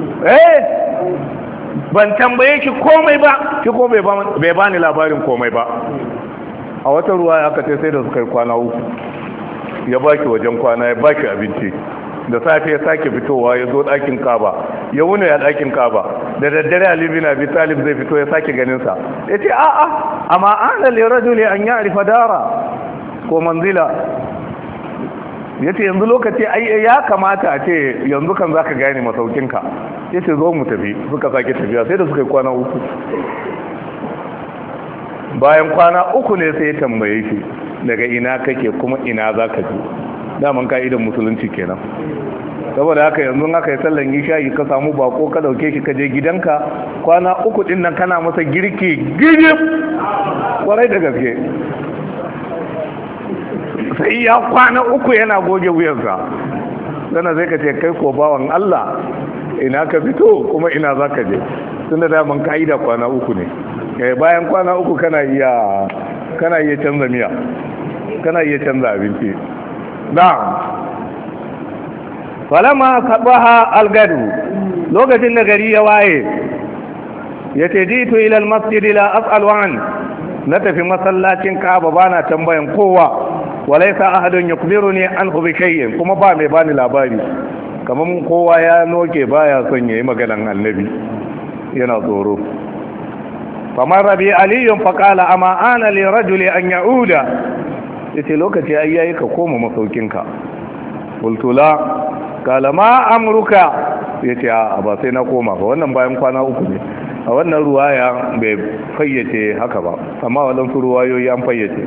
ban tambaye shi komai ba, shi ko bai bani labarin komai ba. a wata ruwa ya kace sai da suka yi kwana uku, ya baki wajen kwana, ya baki abinci. da safe ya sake fitowa ya zo ɗakin Kaba, ya wuni a ɗakin Kaba. da daddare Ali bin Abi Talib zai fito ya sake ganin sa, ya ce a'a amma ana li rajuli an ya'rifa dara ko manzila. ya ce yanzu lokaci ai ya kamata a ce yanzu kan zaka gane masaukinka. ya ce zo mu tafi. suka sake tafiya sai da suka yi kwana uku. bayan kwana uku ne sai ya tambaye shi daga ina kake kuma ina zaka je. daman ka'idan musulunci kenan. saboda haka yanzu aka yi sallan isha'i ka samu bako ka dauke shi ka je gidanka, kwana uku din nan kana masa girki gidip kwarai da gaske. sai ya kwana uku yana goge wuyansa, sannan zai ka ce kai ko bawan Allah ina ka fito kuma ina za ka je, tun da daman ka'ida kwana uku ne. bayan kwana uku kana iya canza miya, kana iya canza abinci. na'am. falama sabaha algadu, lokacin da gari ya waye, yace jitu ila almasjid la as'alu an, na tafi masallacin Kaaba bana tambayan kowa, walaysa ahadun yukbiruni anhu bi shay'in, kuma ba mai bani labari. kaman kowa ya noke baya son yayi maganan annabi, yana tsoro. famar rabi aliyun faqala ama ana li rajuli an ya'uda, yace lokaci ai yayi ka koma masaukinka. qultu la, qala ma amruka, yace a ba sai na koma ba, wannan bayan kwana uku ne. a wannan ruwaya bai fayyace haka ba, amma wannan su ruwayoyi an fayyace.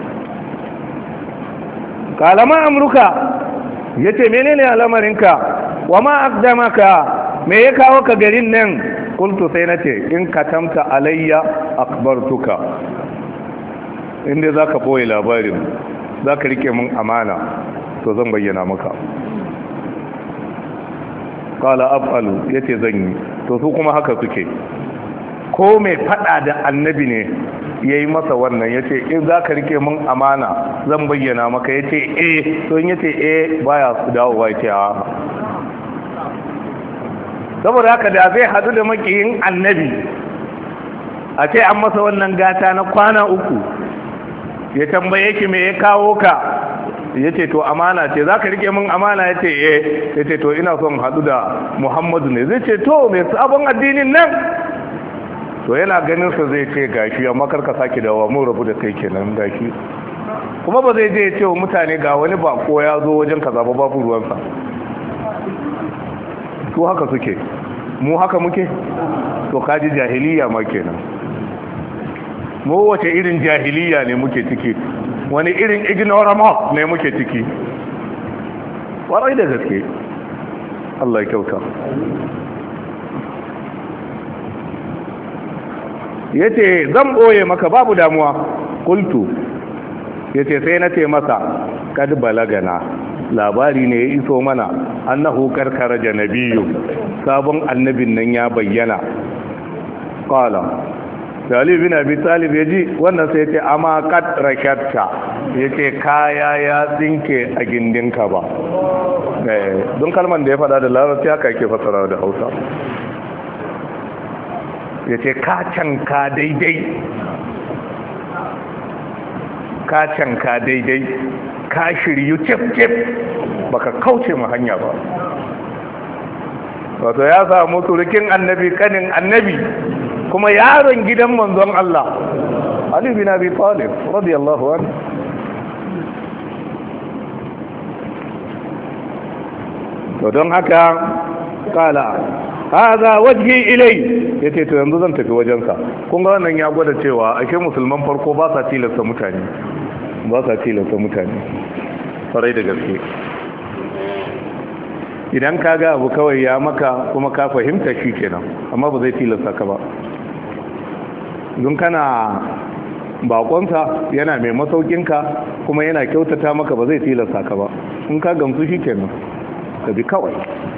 qala ma amruka, yace menene al'amarinka, wa ma aqdamaka, me ya kawo ka garin nan. qultu sai nace in katamta alayya akbartuka, inda za ka ɓoye labarin, za ka rike mun amana, to zan bayyana maka. kala af'alu, ya ce zan yi. to su kuma haka suke, ko mai fada da annabi ne ya yi masa wannan, ya ce in za ka rike mun amana zan bayyana maka, ya ce to in ya ce baya su dawowa, ya ce saboda haka da zai hadu da makiyin annabi a ce an masa wannan gata na kwana uku, ya tambaye ki me ya kawo ka, ya ce to amana ce, za ka rike min amana, ya ce ya ce to ina son hadu da Muhammadu ne. zai ce to mai sabon addinin nan, to yana ganin sa zai ce gashi, amma karka sake dawa, mun rabu da kai kenan gashi. kuma ba zai je ya ce wa mutane ga wani bako ya zo wajen kaza ba, babu ruwansa. su haka suke, mu haka muke. To kaji jahiliya ma kenan. Mu wace irin jahiliya ne muke ciki, wani irin ignorance ne muke ciki. Warai da gaske, Allah ya kyauta. Yace zan boye maka babu damuwa. Kultu yace sai na ce masa kad balagana, labari ne ya iso mana annahu karkara janabiyyu, sabon annabin nan ya bayyana. Qala Ali bin Abi Talib yaji wannan sai yace amma kad rakatta, yace kaya ya tsinke a gindinka ba. Don kalman da ya fada da larabci haka yake fasara da Hausa. Yace ka canka daidai, ka canka daidai, ka shiryu cif-cif, baka kauce mu hanya ba. Wato ya samu surukin annabi, kanin annabi, kuma yaron gidan manzon Allah, Ali bin Abi Talib radiyallahu anhu. To don haka kala haza wajhi ilai, yace to yanzu zan tafi wajensa. Kun ga wannan ya gwada cewa ashe musulman farko ba sa tilasta mutane, ba sa tilasta mutane farai da gaske. Idan ka ga abu kawai ya maka kuma ka fahimta shi kenan, amma ba zai tilasta ka ba. Don kana bakonsa yana mai masaukinka kuma yana kyautata maka, ba zai tilasta ka ba. In ka gamsu shi kenan, ka bi kawai.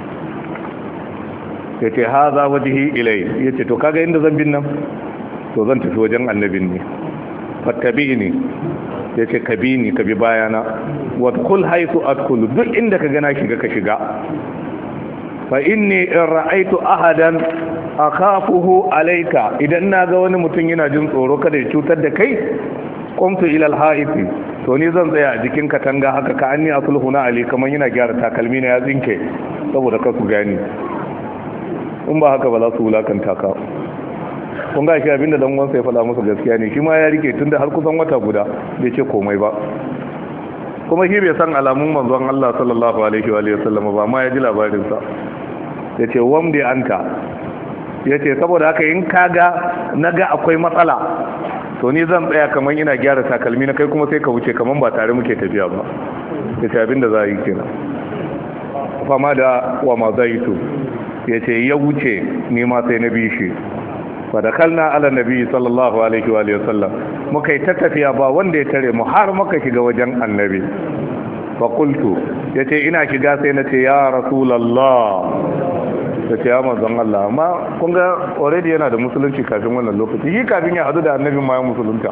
Ya ce ha za wajihi ilai, ya ce to kaga inda zan bin nan, to zan tafi wajen annabin ne. Fattabi ne, ya ce ka bi ni, ka bi bayana. Wadkul haitu adkulu, duk inda ka gana shiga ka shiga. Fa inni in ra'aitu ahadan akhafuhu alayka, idan na ga wani mutum yana jin tsoro kada ya cutar da kai, qumtu ila al-haiti, to ni zan tsaya a jikin katanga haka ka anni asulhuna ali, kaman yana gyara takalmi na ya tsinke saboda ka ku gani. In ba haka ba za su wulakanta ka. Kun ga shi abinda dan uwansa ya faɗa masa gaskiya ne, shi ma ya rike tunda har kusan wata guda bai ce komai ba. Kuma shi bai san alamun manzon Allah sallallahu alaihi wa sallam ba, ma ya ji labarin sa. Yace wamdi anka, yace saboda haka in kaga naga akwai matsala, to ni zan tsaya kaman ina gyara takalmi na, kai kuma sai ka wuce kaman ba tare muke tafiya ba. Yace abinda za yi kenan. Fama da wa ma zaitu, yace ya wuce ni ma sai na bi shi. Fadakalna ala nabi sallallahu alaihi wa sallam, muka yi tafiya ba wanda ya tare mu har muka shiga wajen annabi. Fa qultu, yace ina shiga sai na ce ya rasulullah, yace ya manzon Allah. Amma kun ga already yana da musulunci kafin wannan lokaci, shi kafin ya hadu da annabi ma ya musulunta.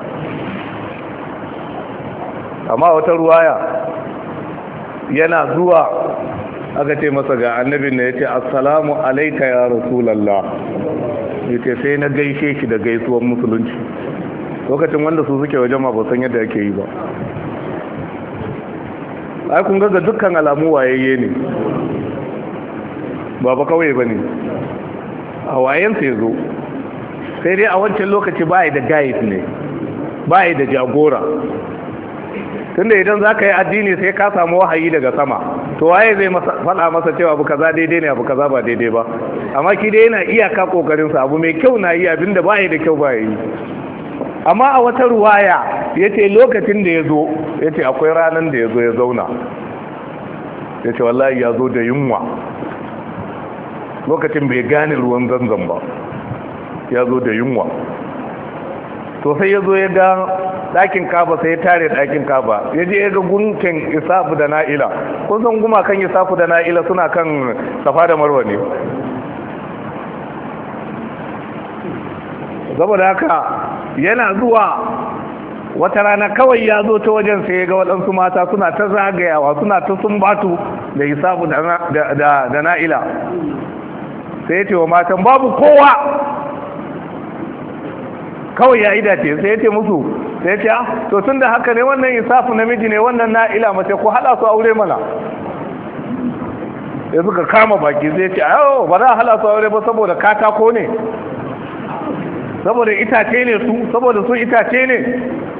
Amma wata ruwaya yana zuwa aka ce masa ga annabin ne, yace assalamu alayka ya rasulullah, yace sai na gaishe shi da gaisuwar musulunci. Lokacin wanda su suke wajen ma ba san yadda yake yi ba. Ai kun ga dukkan alamu wayayye ne, ba kawai bane, a wayensa yazo. Sai dai a wancan lokaci ba da guide ne, ba da jagora. Tunda idan za ka yi addini sai ka samu wahayi daga sama, to waye zai faɗa masa cewa abu kaza daidai ne, abu kaza ba daidai ba. Amma ki dai yana iyaka kokarinsa, abu mai kyau na yi, abinda ba yi da kyau ba yi. Amma a wata ruwaya ya ce lokacin da ya zo, ya ce akwai ranar da ya zo ya zauna, ya ce wallahi ya zo da yunwa, lokacin bai gane ruwan zanzan ba, ya zo da yunwa. To sai ya zo ya ga ɗakin kaba, sai ya tare ɗakin kaba, ya je ya ga gunkin isafu da na'ila. Kun san gumakan isafu da na'ila suna kan safa da marwa ne. Saboda haka yana zuwa wata rana kawai ya zo ta wajen, sai ya ga waɗansu mata suna ta zagayawa, suna ta sumbatu da isafu da na'ila. Sai ya ce wa matan babu kowa, kawai ya idace. Sai ya ce musu, sai ya ce to tun da haka ne, wannan isafu namiji ne, wannan na'ila mace, ko haɗa su aure mana. Ya suka kama baki, zai ce ayo ba za a haɗa su aure ba saboda katako ne, saboda itace ne su, saboda su itace ne.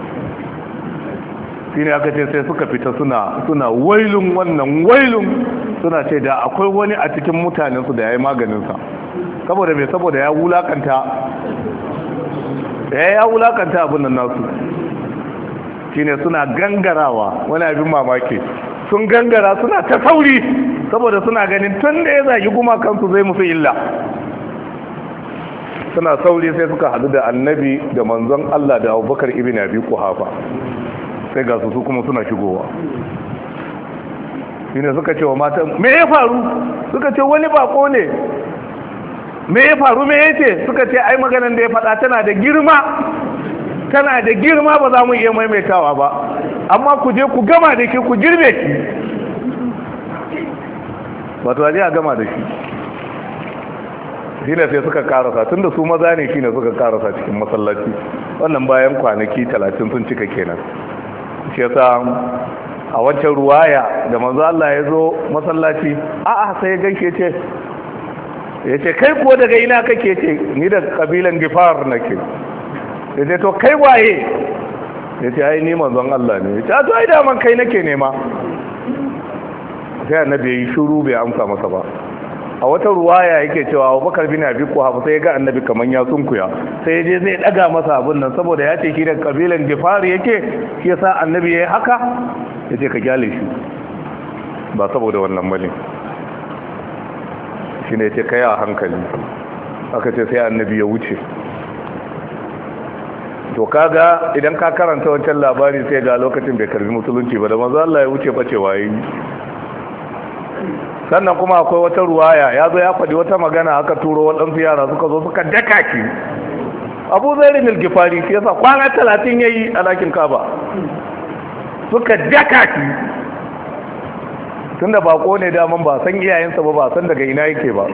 Shi ne aka ce sai suka fita suna wailun wannan wailun suna ce da akwai wani a cikin mutanensu da ya yi maganinsa saboda mai saboda ya wulakanta abin nan nasu shine suna gangarawa wani abin mamaki sun gangara suna ta sauri saboda suna ganin tun da ya zagi gumakansu zai musu illa suna sauri sai suka hadu da annabi da manzon Allah da Abubakar ibn Abi Quhafa sai ga su kuma suna shigowa shine suka ce wa matan me ya faru suka ce wani bako ne me ya faru me yace suka ce ai maganar da ya faɗa tana da girma ba za mu iya maimaitawa ba amma ku je ku gama da shi ku girbe shi wato aje a gama da shi shine sai suka karasa tunda su maza ne shine suka karasa cikin masallaci wannan bayan kwanaki 30 sun cika kenan shi yasa a wancan ruwaya da manzo Allah ya zo masallaci a'a sai ya ganke ce yace kai ko daga ina kake ce ni da kabilan Gifar nake yace to kai waye yace ai ni manzon Allah ne yace to ai da man kai nake nema sai annabi yi shiru bai amsa masa ba a wata ruwaya yake cewa Abubakar bin Abi Quhafa sai ya ga annabi kaman ya sunkuya sai ya je zai daga masa abun nan saboda ya ce shi da kabilan Gifar yake shi yasa annabi yayi haka yace ka gyale shi ba saboda wannan bane shine yace kai a hankali aka ce sai annabi ya wuce to kaga idan ka karanta wancan labari sai ga lokacin bai karbi musulunci ba da manzo Allah ya wuce bacewa yi sannan kuma akwai wata ruwaya ya zo ya faɗi wata magana aka turo waɗansu yara suka zo suka daka ki Abu Zarin al-Gifari shi yasa kwana 30 yayi a ɗakin Kaaba suka daka ki tunda bako ne daman ba san iyayensa ba san daga ina yake ba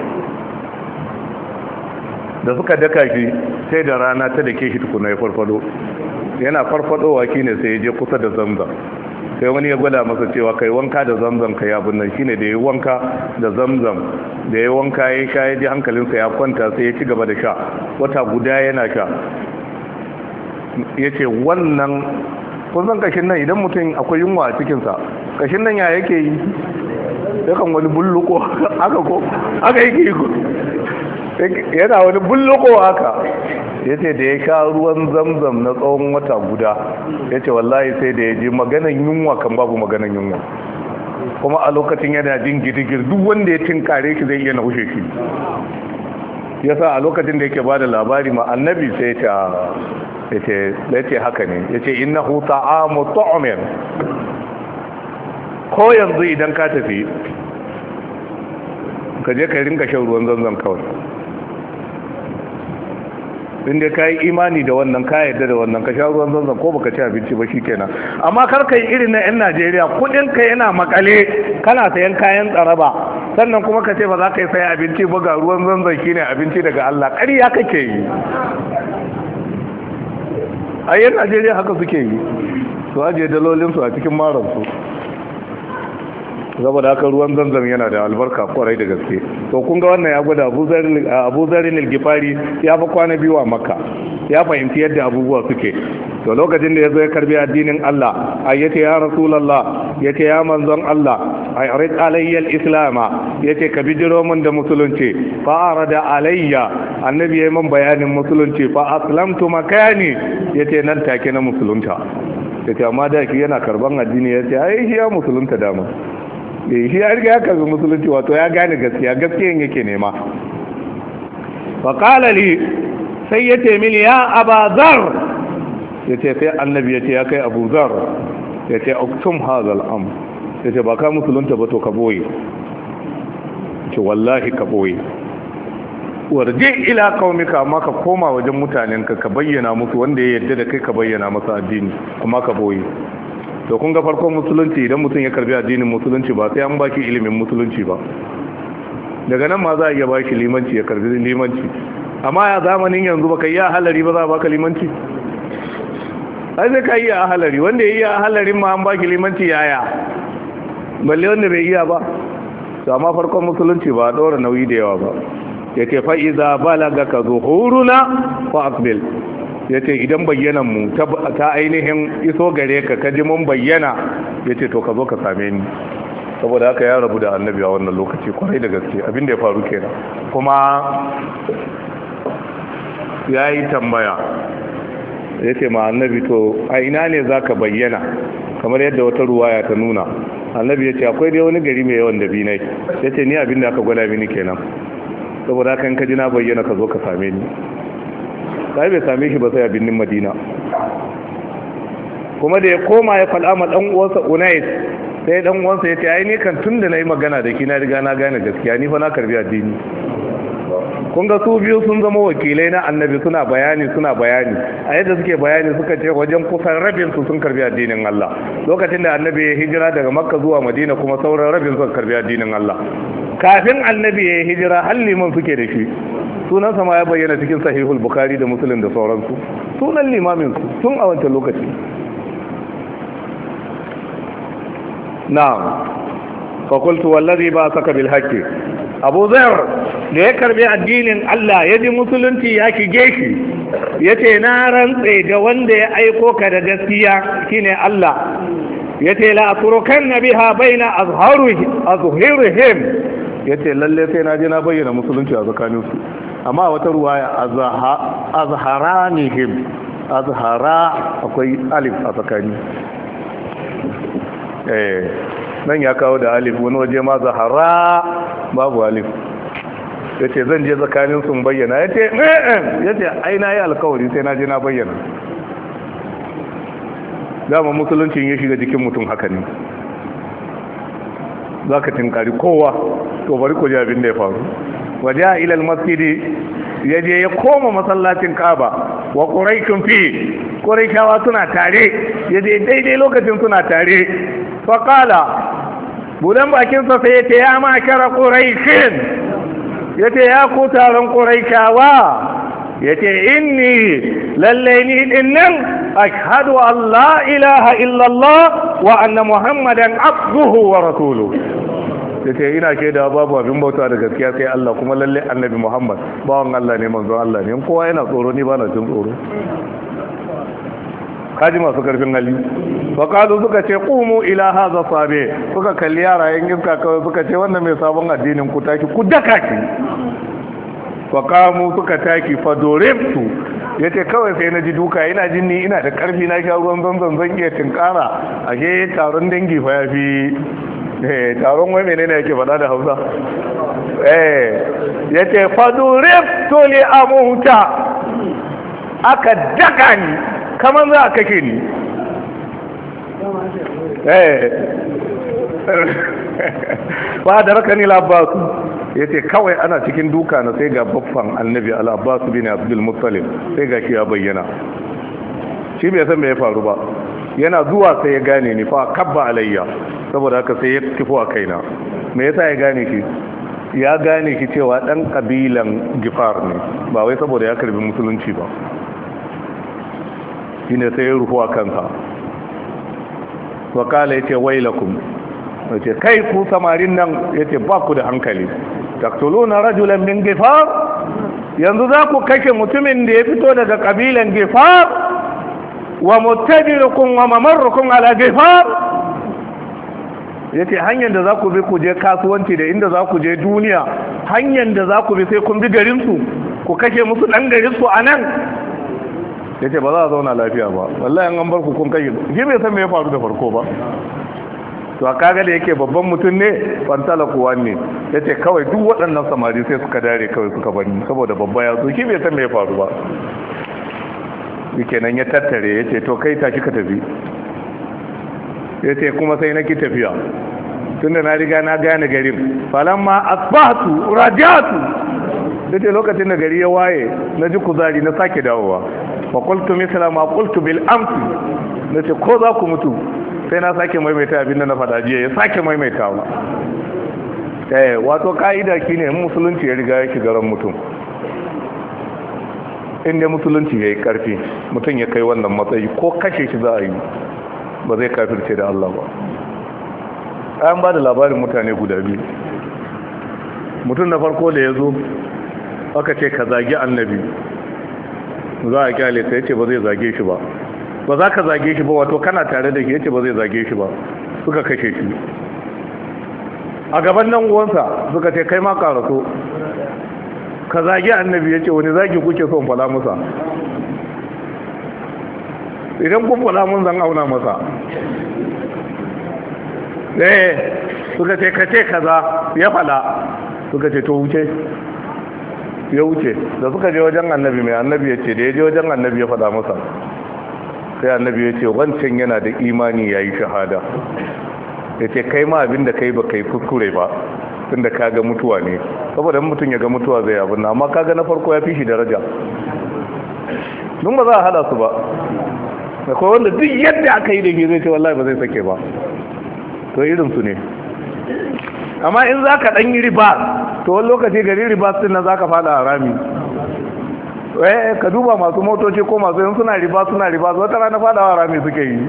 da suka daka shi sai da rana ta dake shi tukuna ya farfado yana farfadowa shine sai ya je kusa da Zamzam sai wani ya gwada masa cewa kai wanka da Zamzam kai abin nan shine da yayi wanka da Zamzam da yayi wanka yayi sha ya ji hankalinsa ya kwanta sai ya ci gaba da sha wata guda yana sha yace wannan kun san kashin nan idan mutum akwai yunwa a cikinsa kashin nan ya yake yi yakan wani bulluko haka ko haka yake yi ko yana wani bulluko haka ya ce da ya sha ruwan Zamzam na tsawon wata guda ya ce wallahi sai da ya ji maganan yunwa kan babu maganan yunwa kuma a lokacin yana jin gidigir duk wanda ya tinkare shi zai iya naushe shi yasa a lokacin da yake ba da labari ma annabi sai ya ce haka ne ya ce innahu ta'amu tu'min ko yanzu idan ka tafi ka je ka rinka shan ruwan Zamzam kawai inda ka yi imani da wannan ka yarda da wannan ka sha ruwan Zamzam ko baka ci abinci ba shikenan amma kar ka yi irin na yan Najeriya kudin ka yana makale kana sayan kayan tsaraba sannan kuma ka ce ba za ka yi sayan abinci ba ga ruwan Zamzam shine abinci daga Allah ƙarya kake yi a yan Najeriya haka suke yi su ajiye dalolinsu a cikin maransu saboda haka ruwan Zamzam yana da albarka kwarai da gaske to kun ga wannan ya gwada Abu Zarin al-Gifari ya fa kwana biyu a Makka ya fahimci yadda abubuwa suke to lokacin da ya zo ya karbi addinin Allah ayyata ya Rasulullah yace ya manzon Allah ayrid alayya al-islam yace ka bijiro mun da musulunci fa arada alayya annabi yayin mun bayanin musulunci fa aslamtu makani yace nan take na musulunta yace amma da shi yana karban addini yace ai shi ya musulunta dama shi ya riga ya karbi musulunci wato ya gane gaskiyan yake nema fa qala li sai yace mini ya abazar yace sai annabi yace ya kai Abu Zar yace uktum hadha al-amr yace ba ka musulunta ba to ka boye ce wallahi ka boye warje ila qaumika amma ka koma wajen mutanenka ka bayyana musu wanda ya yarda da kai ka bayyana masa addini amma ka boye to kun ga farkon musulunci idan mutum ya karbi addinin musulunci ba sai an baki ilimin musulunci ba daga nan ma za a iya baki limanci ya karbi limanci amma ya zamanin yanzu baka yi a halari ba za a baka limanci ai sai ka yi a halari wanda ya yi a halarin ma an baki limanci yaya balle wanda bai iya ba to amma farkon musulunci ba a ɗora nauyi da yawa ba ya ce fa'iza balaga ka zuhuruna fa aqbil ya ce idan bayyananmu ta ainihin iso gare ka kaji mun bayyana ya ce to ka zo ka same ni saboda haka ya rabu da annabi a wannan lokaci kwarai da gaske abin da ya faru kenan. Kuma ya yi tambaya ya ce ma annabi, to a ina ne za ka bayyana, kamar yadda wata ruwaya ta nuna. Annabi ya ce akwai dai wani gari mai yawan dabinai. Ya ce ni abin da aka gwada mini kenan, saboda haka in ka ji na bayyana ka zo ka same ni. sai bai same shi ba sai a birnin Madina. Kuma da ya koma ya faɗa ma ɗan uwansa Unais, sai ɗan uwansa ya ce ai ni kan tun da na yi magana da ki na riga na gane gaskiya, ni fa na karbi addini. Kun ga su biyu sun zama wakilai na annabi, suna bayani a yadda suke bayani suka ce wajen kusan rabin su sun karbi addinin Allah. Lokacin da annabi ya hijira daga Makka zuwa Madina kuma sauran rabin sun karbi addinin Allah. Kafin annabi ya hijira har liman suke da shi, sunansa ma ya bayyana cikin sahihul Bukhari da Muslim da sauransu, sunan limamin su tun a wancan lokaci. na'am fa qultu wallazi ba'athaka bil haqqi. Abu Dharr da ya karbi addinin Allah ya ji musulunci ya shige shi, yace na rantse da wanda ya aiko ka da gaskiya shine Allah, yace la atrukanna biha baina azhurihim, yace lalle sai na je na bayyana musulunci a tsakaninsu. Amma wata ruwaya azharanihim, azhara akwai alif a tsakani, nan ya kawo da alif, wani waje ma zahara babu alif. Ya ce zan je tsakanin sun bayyana, ya ce ai na yi alkawari sai na je na bayyana. dama musuluncin ya shiga jikin mutum haka ne, za ka tinkari kowa. To bari ku ji abin da ya faru. Waje a ilal masjidi, ya je ya koma masallacin Kaaba, wa quraishun fi, quraishawa suna tare, ya je daidai lokacin suna tare. Fa qala, budan bakin sa sai yace ya makara quraishin, yace ya ku taron quraishawa, yace inni lalle ni dinnan ashhadu an la ilaha illallah wa anna muhammadan abduhu wa rasuluhu. Yace ina shaida babu abin bauta da gaskiya sai Allah, kuma lalle annabi Muhammad bawan Allah ne, manzon Allah ne. Kowa yana tsoro, ni ba na jin tsoro. Kaji masu karfin hali. Faqalu suka ce qumu ila hadha sabe, suka kalli yarayen iska kawai suka ce wannan mai sabon addinin ku taki ku daka ki. Faqamu suka taki fadoribtu, yace kawai sai na ji duka, ina jin ni ina da karfi, na sha ruwan zanzan zan iya tinkara. Ashe taron dangi fa yafi taron wai menene yake faɗa da Hausa? Yace fadoribtu li amuta, aka daka ni kamar za a kake ni. Ba da raka ni labbasu, ya ce kawai ana cikin duka na sai ga baffan annabi al-Abbas bin Abdul Muttalib, sai ga shi ya bayyana. Shi bai san me ya faru ba, yana zuwa sai ya gane ni, fa kabba alayya, saboda haka sai ya tifo a kaina. Me yasa ya gane shi? Ya gane shi cewa dan kabilan Gifar ne, ba wai saboda ya karbi musulunci ba. Shine sai ya rufu a kansa. Wakala yace wailakum, yace kai ku samarin nan, yace ba ku da hankali. Taktuluna rajulan min Gifar, yanzu za ku kashe mutumin da ya fito daga kabilan Gifar, wa muttabirukum wa mamarrukum ala Gifar. Yace hanyar da za ku bi ku je kasuwanci da inda za ku je duniya, hanyar da za ku bi sai kun bi garinsu, ku kashe musu dan garinsu a nan. Yace ba za a zauna lafiya ba, wallahi an bar ku kun kai. Shi bai san me ya faru da farko ba. To kaga da yake babban mutum ne, fantala kuwa ne. Yace kawai duk waɗannan samari sai suka dare kawai suka bani, saboda babba ya zo. Shi bai san me ya faru ba. Yake nan ya tattare, yace to kai tashi ka tafi. Yace kuma sai naki tafiya, tunda na riga na gane garin. Falamma asbahtu rajatu, yace lokacin da gari ya waye na ji kuzari na sake dawowa. Fa qultu mithla ma qultu bil amsi, nace ko za ku mutu sai na sake maimaita abin da na faɗa jiya, ya sake maimaitawa. Wato ka'ida shine in musulunci ya riga ya shiga ran mutum, inda musulunci ya yi ƙarfi, mutum ya kai wannan matsayi, ko kashe shi za a yi, ba zai kafirce da Allah ba. An ba da labarin mutane guda biyu. Mutum na farko da ya zo aka ce ka zagi annabi, za a kyale ta, yace ba zai zage shi ba. Ba za ka zage shi ba, wato kana tare da shi, yace ba zai zage shi ba. Suka kashe shi. a gaban nan uwansa suka ce kai ma karaso ka zagi annabi. Ya ce wani zagi kuke son fada musa? idan kun fada mun zan auna masa. Suka ce ka ce kaza, ya fada. Suka ce to wuce, ya wuce. Da suka je wajen annabi, mai annabi ya ce da ya je wajen annabi ya fada masa, sai annabi ya ce wancan yana da imani ya yi shahada. Ya ce kai ma abin da kai ba kai kuskure ba, tunda ka ga mutuwa ne, saboda mutum ya ga mutuwa zai abin na, amma kaga na farko ya fi shi daraja. Dun ba za a hada su ba. Akwai wanda duk yadda aka yi da shi zai ce wallahi ba zai sake ba, to irinsu ne. Amma in za ka ɗan yi riba, to wani lokaci gari riba sun na za ka fada a rami. Ka duba masu motoci ko masu yin suna riba wata rana fadawa rami suke yi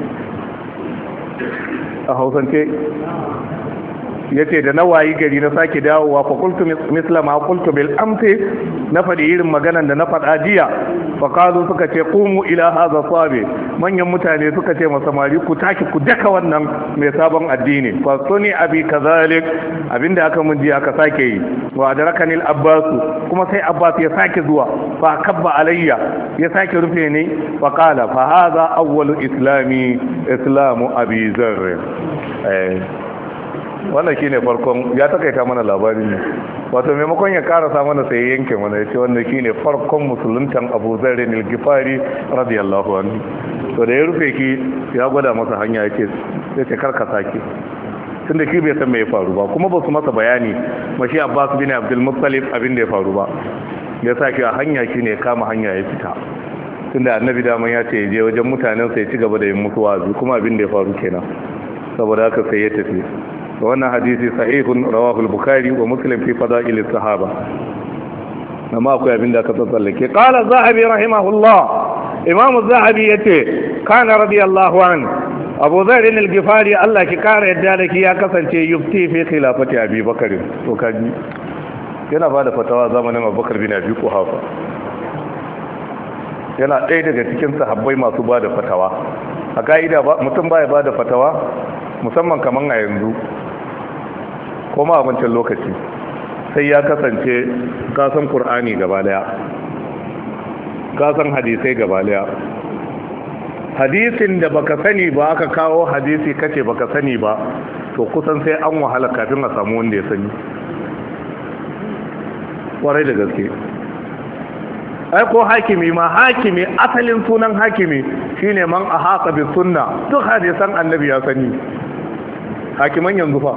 a hausance. Ya ce da na wayi gari na sake dawowa fa kultu misla ma kultu bil amsi, na faɗi irin maganan da na faɗa jiya. Fa kazo suka ce qumu ila hadha sabi, manyan mutane suka ce masa samari ku taki ku daka wannan mai sabon addini. Fa suni abi kazalik, abinda aka mun ji aka sake yi. Wa adrakanil abbas, kuma sai abbas ya sake zuwa. Fa kabba alayya, ya sake rufe ni. Fa qala fa hadha awwalu islamu abi zarr. Wannan shine farkon, ya takaita mana labarin ne, wato maimakon ya karasa mana sai yanke mana, ya ce wannan shine farkon musuluntan Abu Zarr al-Ghifari radiyallahu anhu. To da ya rufe ki ya gwada masa hanya, ya ce karka sake, tunda shi bai san me ya faru ba, kuma ba su masa bayani mashi Abbas bin Abdul Muttalib abin da ya faru ba. Ya sake a hanya shine ya kama hanya ya fita, tunda annabi daman ya ce ya je wajen mutanen sai ya ci gaba da yin musu wa'azi, kuma abin da ya faru kenan. Saboda haka sai ya tafi. wannan hadisi sahihun rawahu al-bukhari wa muslim fi fada'il as-sahaba. amma akwai abin da aka tsallake. Qala az-Zahabi rahimahullah, Imam az-Zahabi yace kana radiyallahu anhu Abu Dharr al-Ghifari Allah ki kara yadda da ki ya kasance yufti fi khilafati Abi Bakr. To kaji yana bada fatawa zamanin Abu Bakr bin Abi Quhafa, yana ɗaya daga cikin sahabbai masu bada fatawa. A ka'ida mutum baya bada fatawa musamman kaman a yanzu kuma a wancan lokaci sai ya kasance kasan Qur'ani gaba daya, kasan hadisai gaba daya. Hadisin da baka sani ba aka kawo hadisi kace baka sani ba, to kusan sai an wahala kafin a samu wanda ya sani. Kwarai da gaske. Ai ko hakimi ma, hakimi asalin sunan hakimi shine man ahata bi sunna, duk hadisan annabi ya sani. Hakiman yanzu fa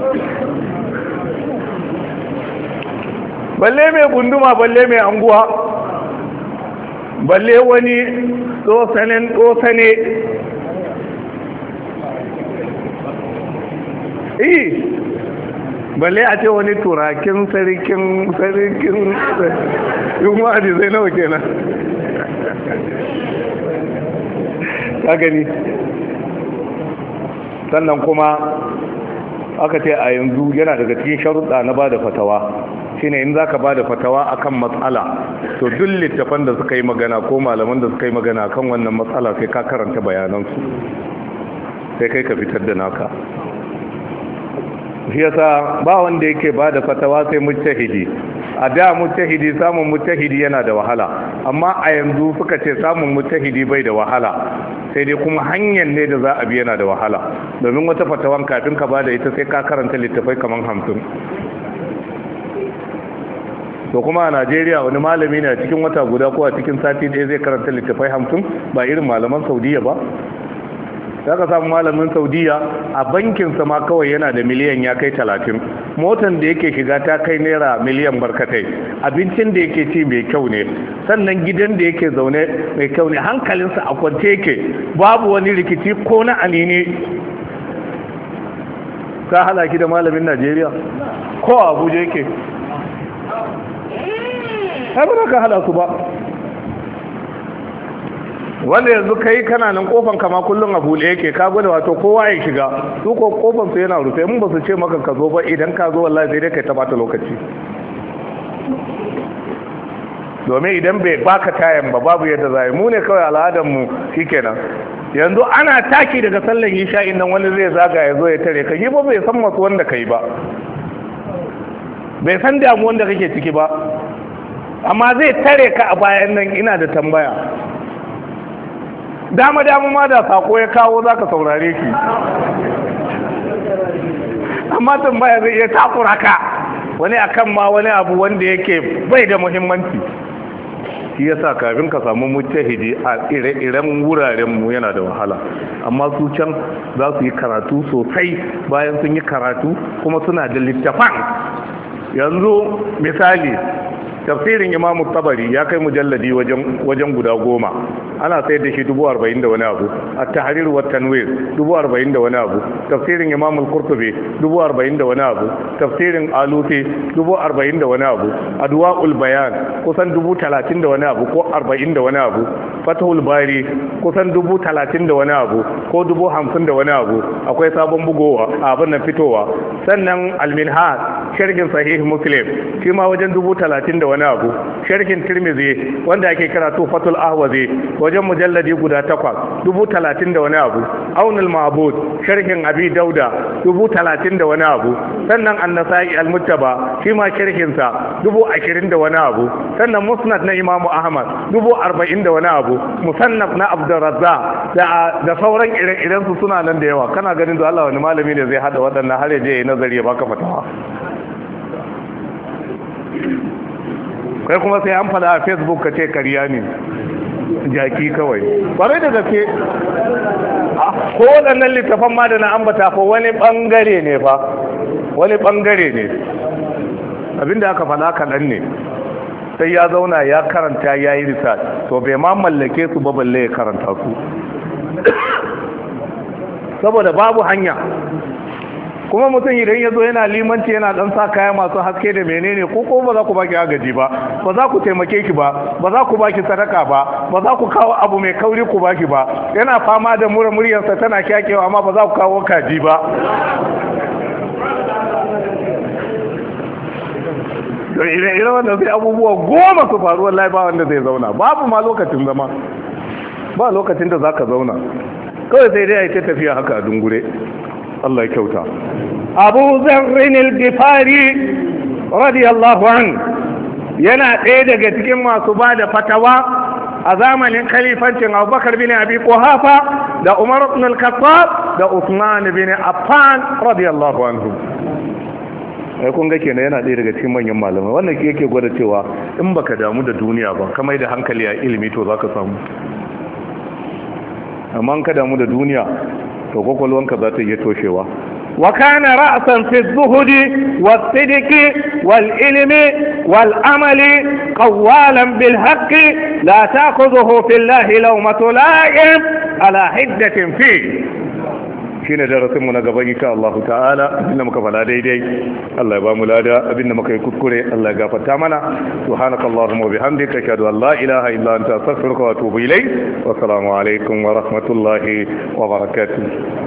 balle mai gunduma, balle mai anguwa, balle wani tsosane balle a ce wani turakin sarkin yin wa'adi zai nawa kenan ka gani. Sannan kuma aka ce a yanzu yana daga cikin sharuɗa na bada fatawa shine in zaka bada fatawa akan matsala, to duk littafan da suka yi magana ko malaman da suka yi magana kan wannan matsala sai ka karanta bayanansu, sai kai ka fitar da naka. Shi yasa ba wanda yake bada fatawa sai mujtahidi. A da mujtahidi, samun mujtahidi yana da wahala, amma a yanzu suka ce samun mujtahidi bai da wahala, sai dai kuma hanyar ne da za a bi yana da wahala, domin wata fatawan kafin ka bada ita sai ka karanta littafai kaman 50. to kuma a Najeriya wani malami ne a cikin wata guda ko a cikin sati ɗaya zai karanta littafai 50, ba irin malaman Saudiya ba. za ka samu malamin Saudiya a bankinsa ma kawai yana da miliyan ya kai 30, motan da yake shiga ta kai naira miliyan barkatai, abincin da yake ci mai kyau ne, sannan gidan da yake zaune mai kyau ne, hankalinsa a kwance yake, babu wani rikici ko na anini. ka halaki da malamin Najeriya ko Abuja yake, ba ka hala su ba. wanda yanzu kai kana nan kofan kama kullum a buɗe yake, ka gwada wato kowa ya shiga, su ko kofan su yana rufe, mun ba su ce maka ka zo ba, idan ka zo wallahi sai dai kai ta bata lokaci, domin idan bai baka tayan ba babu yadda zai. mu ne kawai al'adar mu shikenan. yanzu ana taki daga sallan isha'in nan wani zai zaga ya zo ya tare ka, yi ba bai san masu wanda kai ba, bai san damuwan da kake ciki ba, amma zai tare ka a bayan nan ina da tambaya. Dama ma da sako ya kawo za ka saurare shi, amma tambaya zai iya takura ka wani akan ma wani abu wanda yake bai da muhimmanci. Shi yasa kafin ka samu mujtahidi a ire-iren wurarenmu yana da wahala, amma su can za su yi karatu sosai, bayan sun yi karatu kuma suna da littafan. Yanzu misali tafsirin Imam Tabari ya kai mujalladi wajen guda 10, ana sayar da shi 40,000 da wani abu. At-Tahrir wa Tanwir 40,000 da wani abu. Tafsirin Imam Al-Qurtubi 40,000 da wani abu. Tafsirin Alusi 40,000 da wani abu. Adwa'ul Bayan kusan 30,000 da wani abu ko 40 da wani abu. Fathul Bari kusan 30,000 da wani abu ko 50,000 da wani abu. Akwai sabon bugowa abin nan fitowa. Sannan Al-Minhaj sharhin Sahih Muslim shi ma wajen 30,000 da wani abu. Sharhin Tirmidhi wanda ake kira Tuhfatul Ahwazi wajen mujalladi guda 8 30,000 da wani abu. Aunul Ma'bud sharhin Abi Dauda 30,000 da wani abu. Sannan An-Nasa'i Al-Muttaba shi ma sharhin sa 20,000 da wani abu. Sannan Musnad na Imam Ahmad 40,000 da wani abu. Musannaf na Abdurrazzaq da sauran ire-iren su suna nan da yawa. Kana ganin da Allah wani malami ne zai hada waɗannan har ya je ya nazari ya baka fatawa? Kai kuma sai an fada a Facebook ka ce kariya ne, jaki kawai. Kwarai da gaske ko waɗannan littafan ma da na ambata fa wani ɓangare ne fa, wani ɓangare ne, abinda aka fada kaɗan ne. Sai ya zauna ya karanta ya yi research, to bai ma mallake su ba balle ya karanta su saboda babu hanya. Kuma mutum idan ya zo yana limanci yana dan sa kaya masu haske da menene ko ba za ku baki agaji ba, ba za ku taimake ki ba, ba za ku baki sadaka ba, ba za ku kawo abu mai kauri ku baki ba, yana fama da muryarsa tana kyakewa amma ba za ku kawo kaji ba. to idan wanda sai abubuwa 10 su faru wallahi ba wanda zai zauna, babu ma lokacin zama, ba lokacin da zaka zauna, kawai sai dai ai ta tafiya haka a dungure. Allah ya kyauta. Abu Zarrin al-Ghifari radiyallahu anhu yana ɗaya daga cikin masu ba da fatawa a zamanin khalifancin Abubakar bin Abi Quhafa da Umar ibn al-Khattab da Uthman bin Affan radiyallahu anhu. Kun ga kenan yana ɗaya daga cikin manyan malamai. Wannan yake gwada cewa in baka damu da duniya ba, ka mai da hankali a ilimi, to zaka samu. Amma in ka damu da duniya to kwakwalwanka za ta iya toshewa. Wa kana ra'san fi zuhudi was-sidqi wal-ilmi wal-amali qawwalan bil-haqqi la ta'khudhuhu fillahi lawmatu la'im ala hiddatin fi. Shine darasin mu na gaba insha Allah ta'ala. Abinda muka fada daidai Allah ya ba mu lada, abinda muka yi kuskure Allah ya gafarta mana. Subhanakallahumma wa bihamdika ashhadu an la ilaha illa anta astaghfiruka wa atubu ilayk. Wa assalamu alaikum wa rahmatullahi wa barakatuh.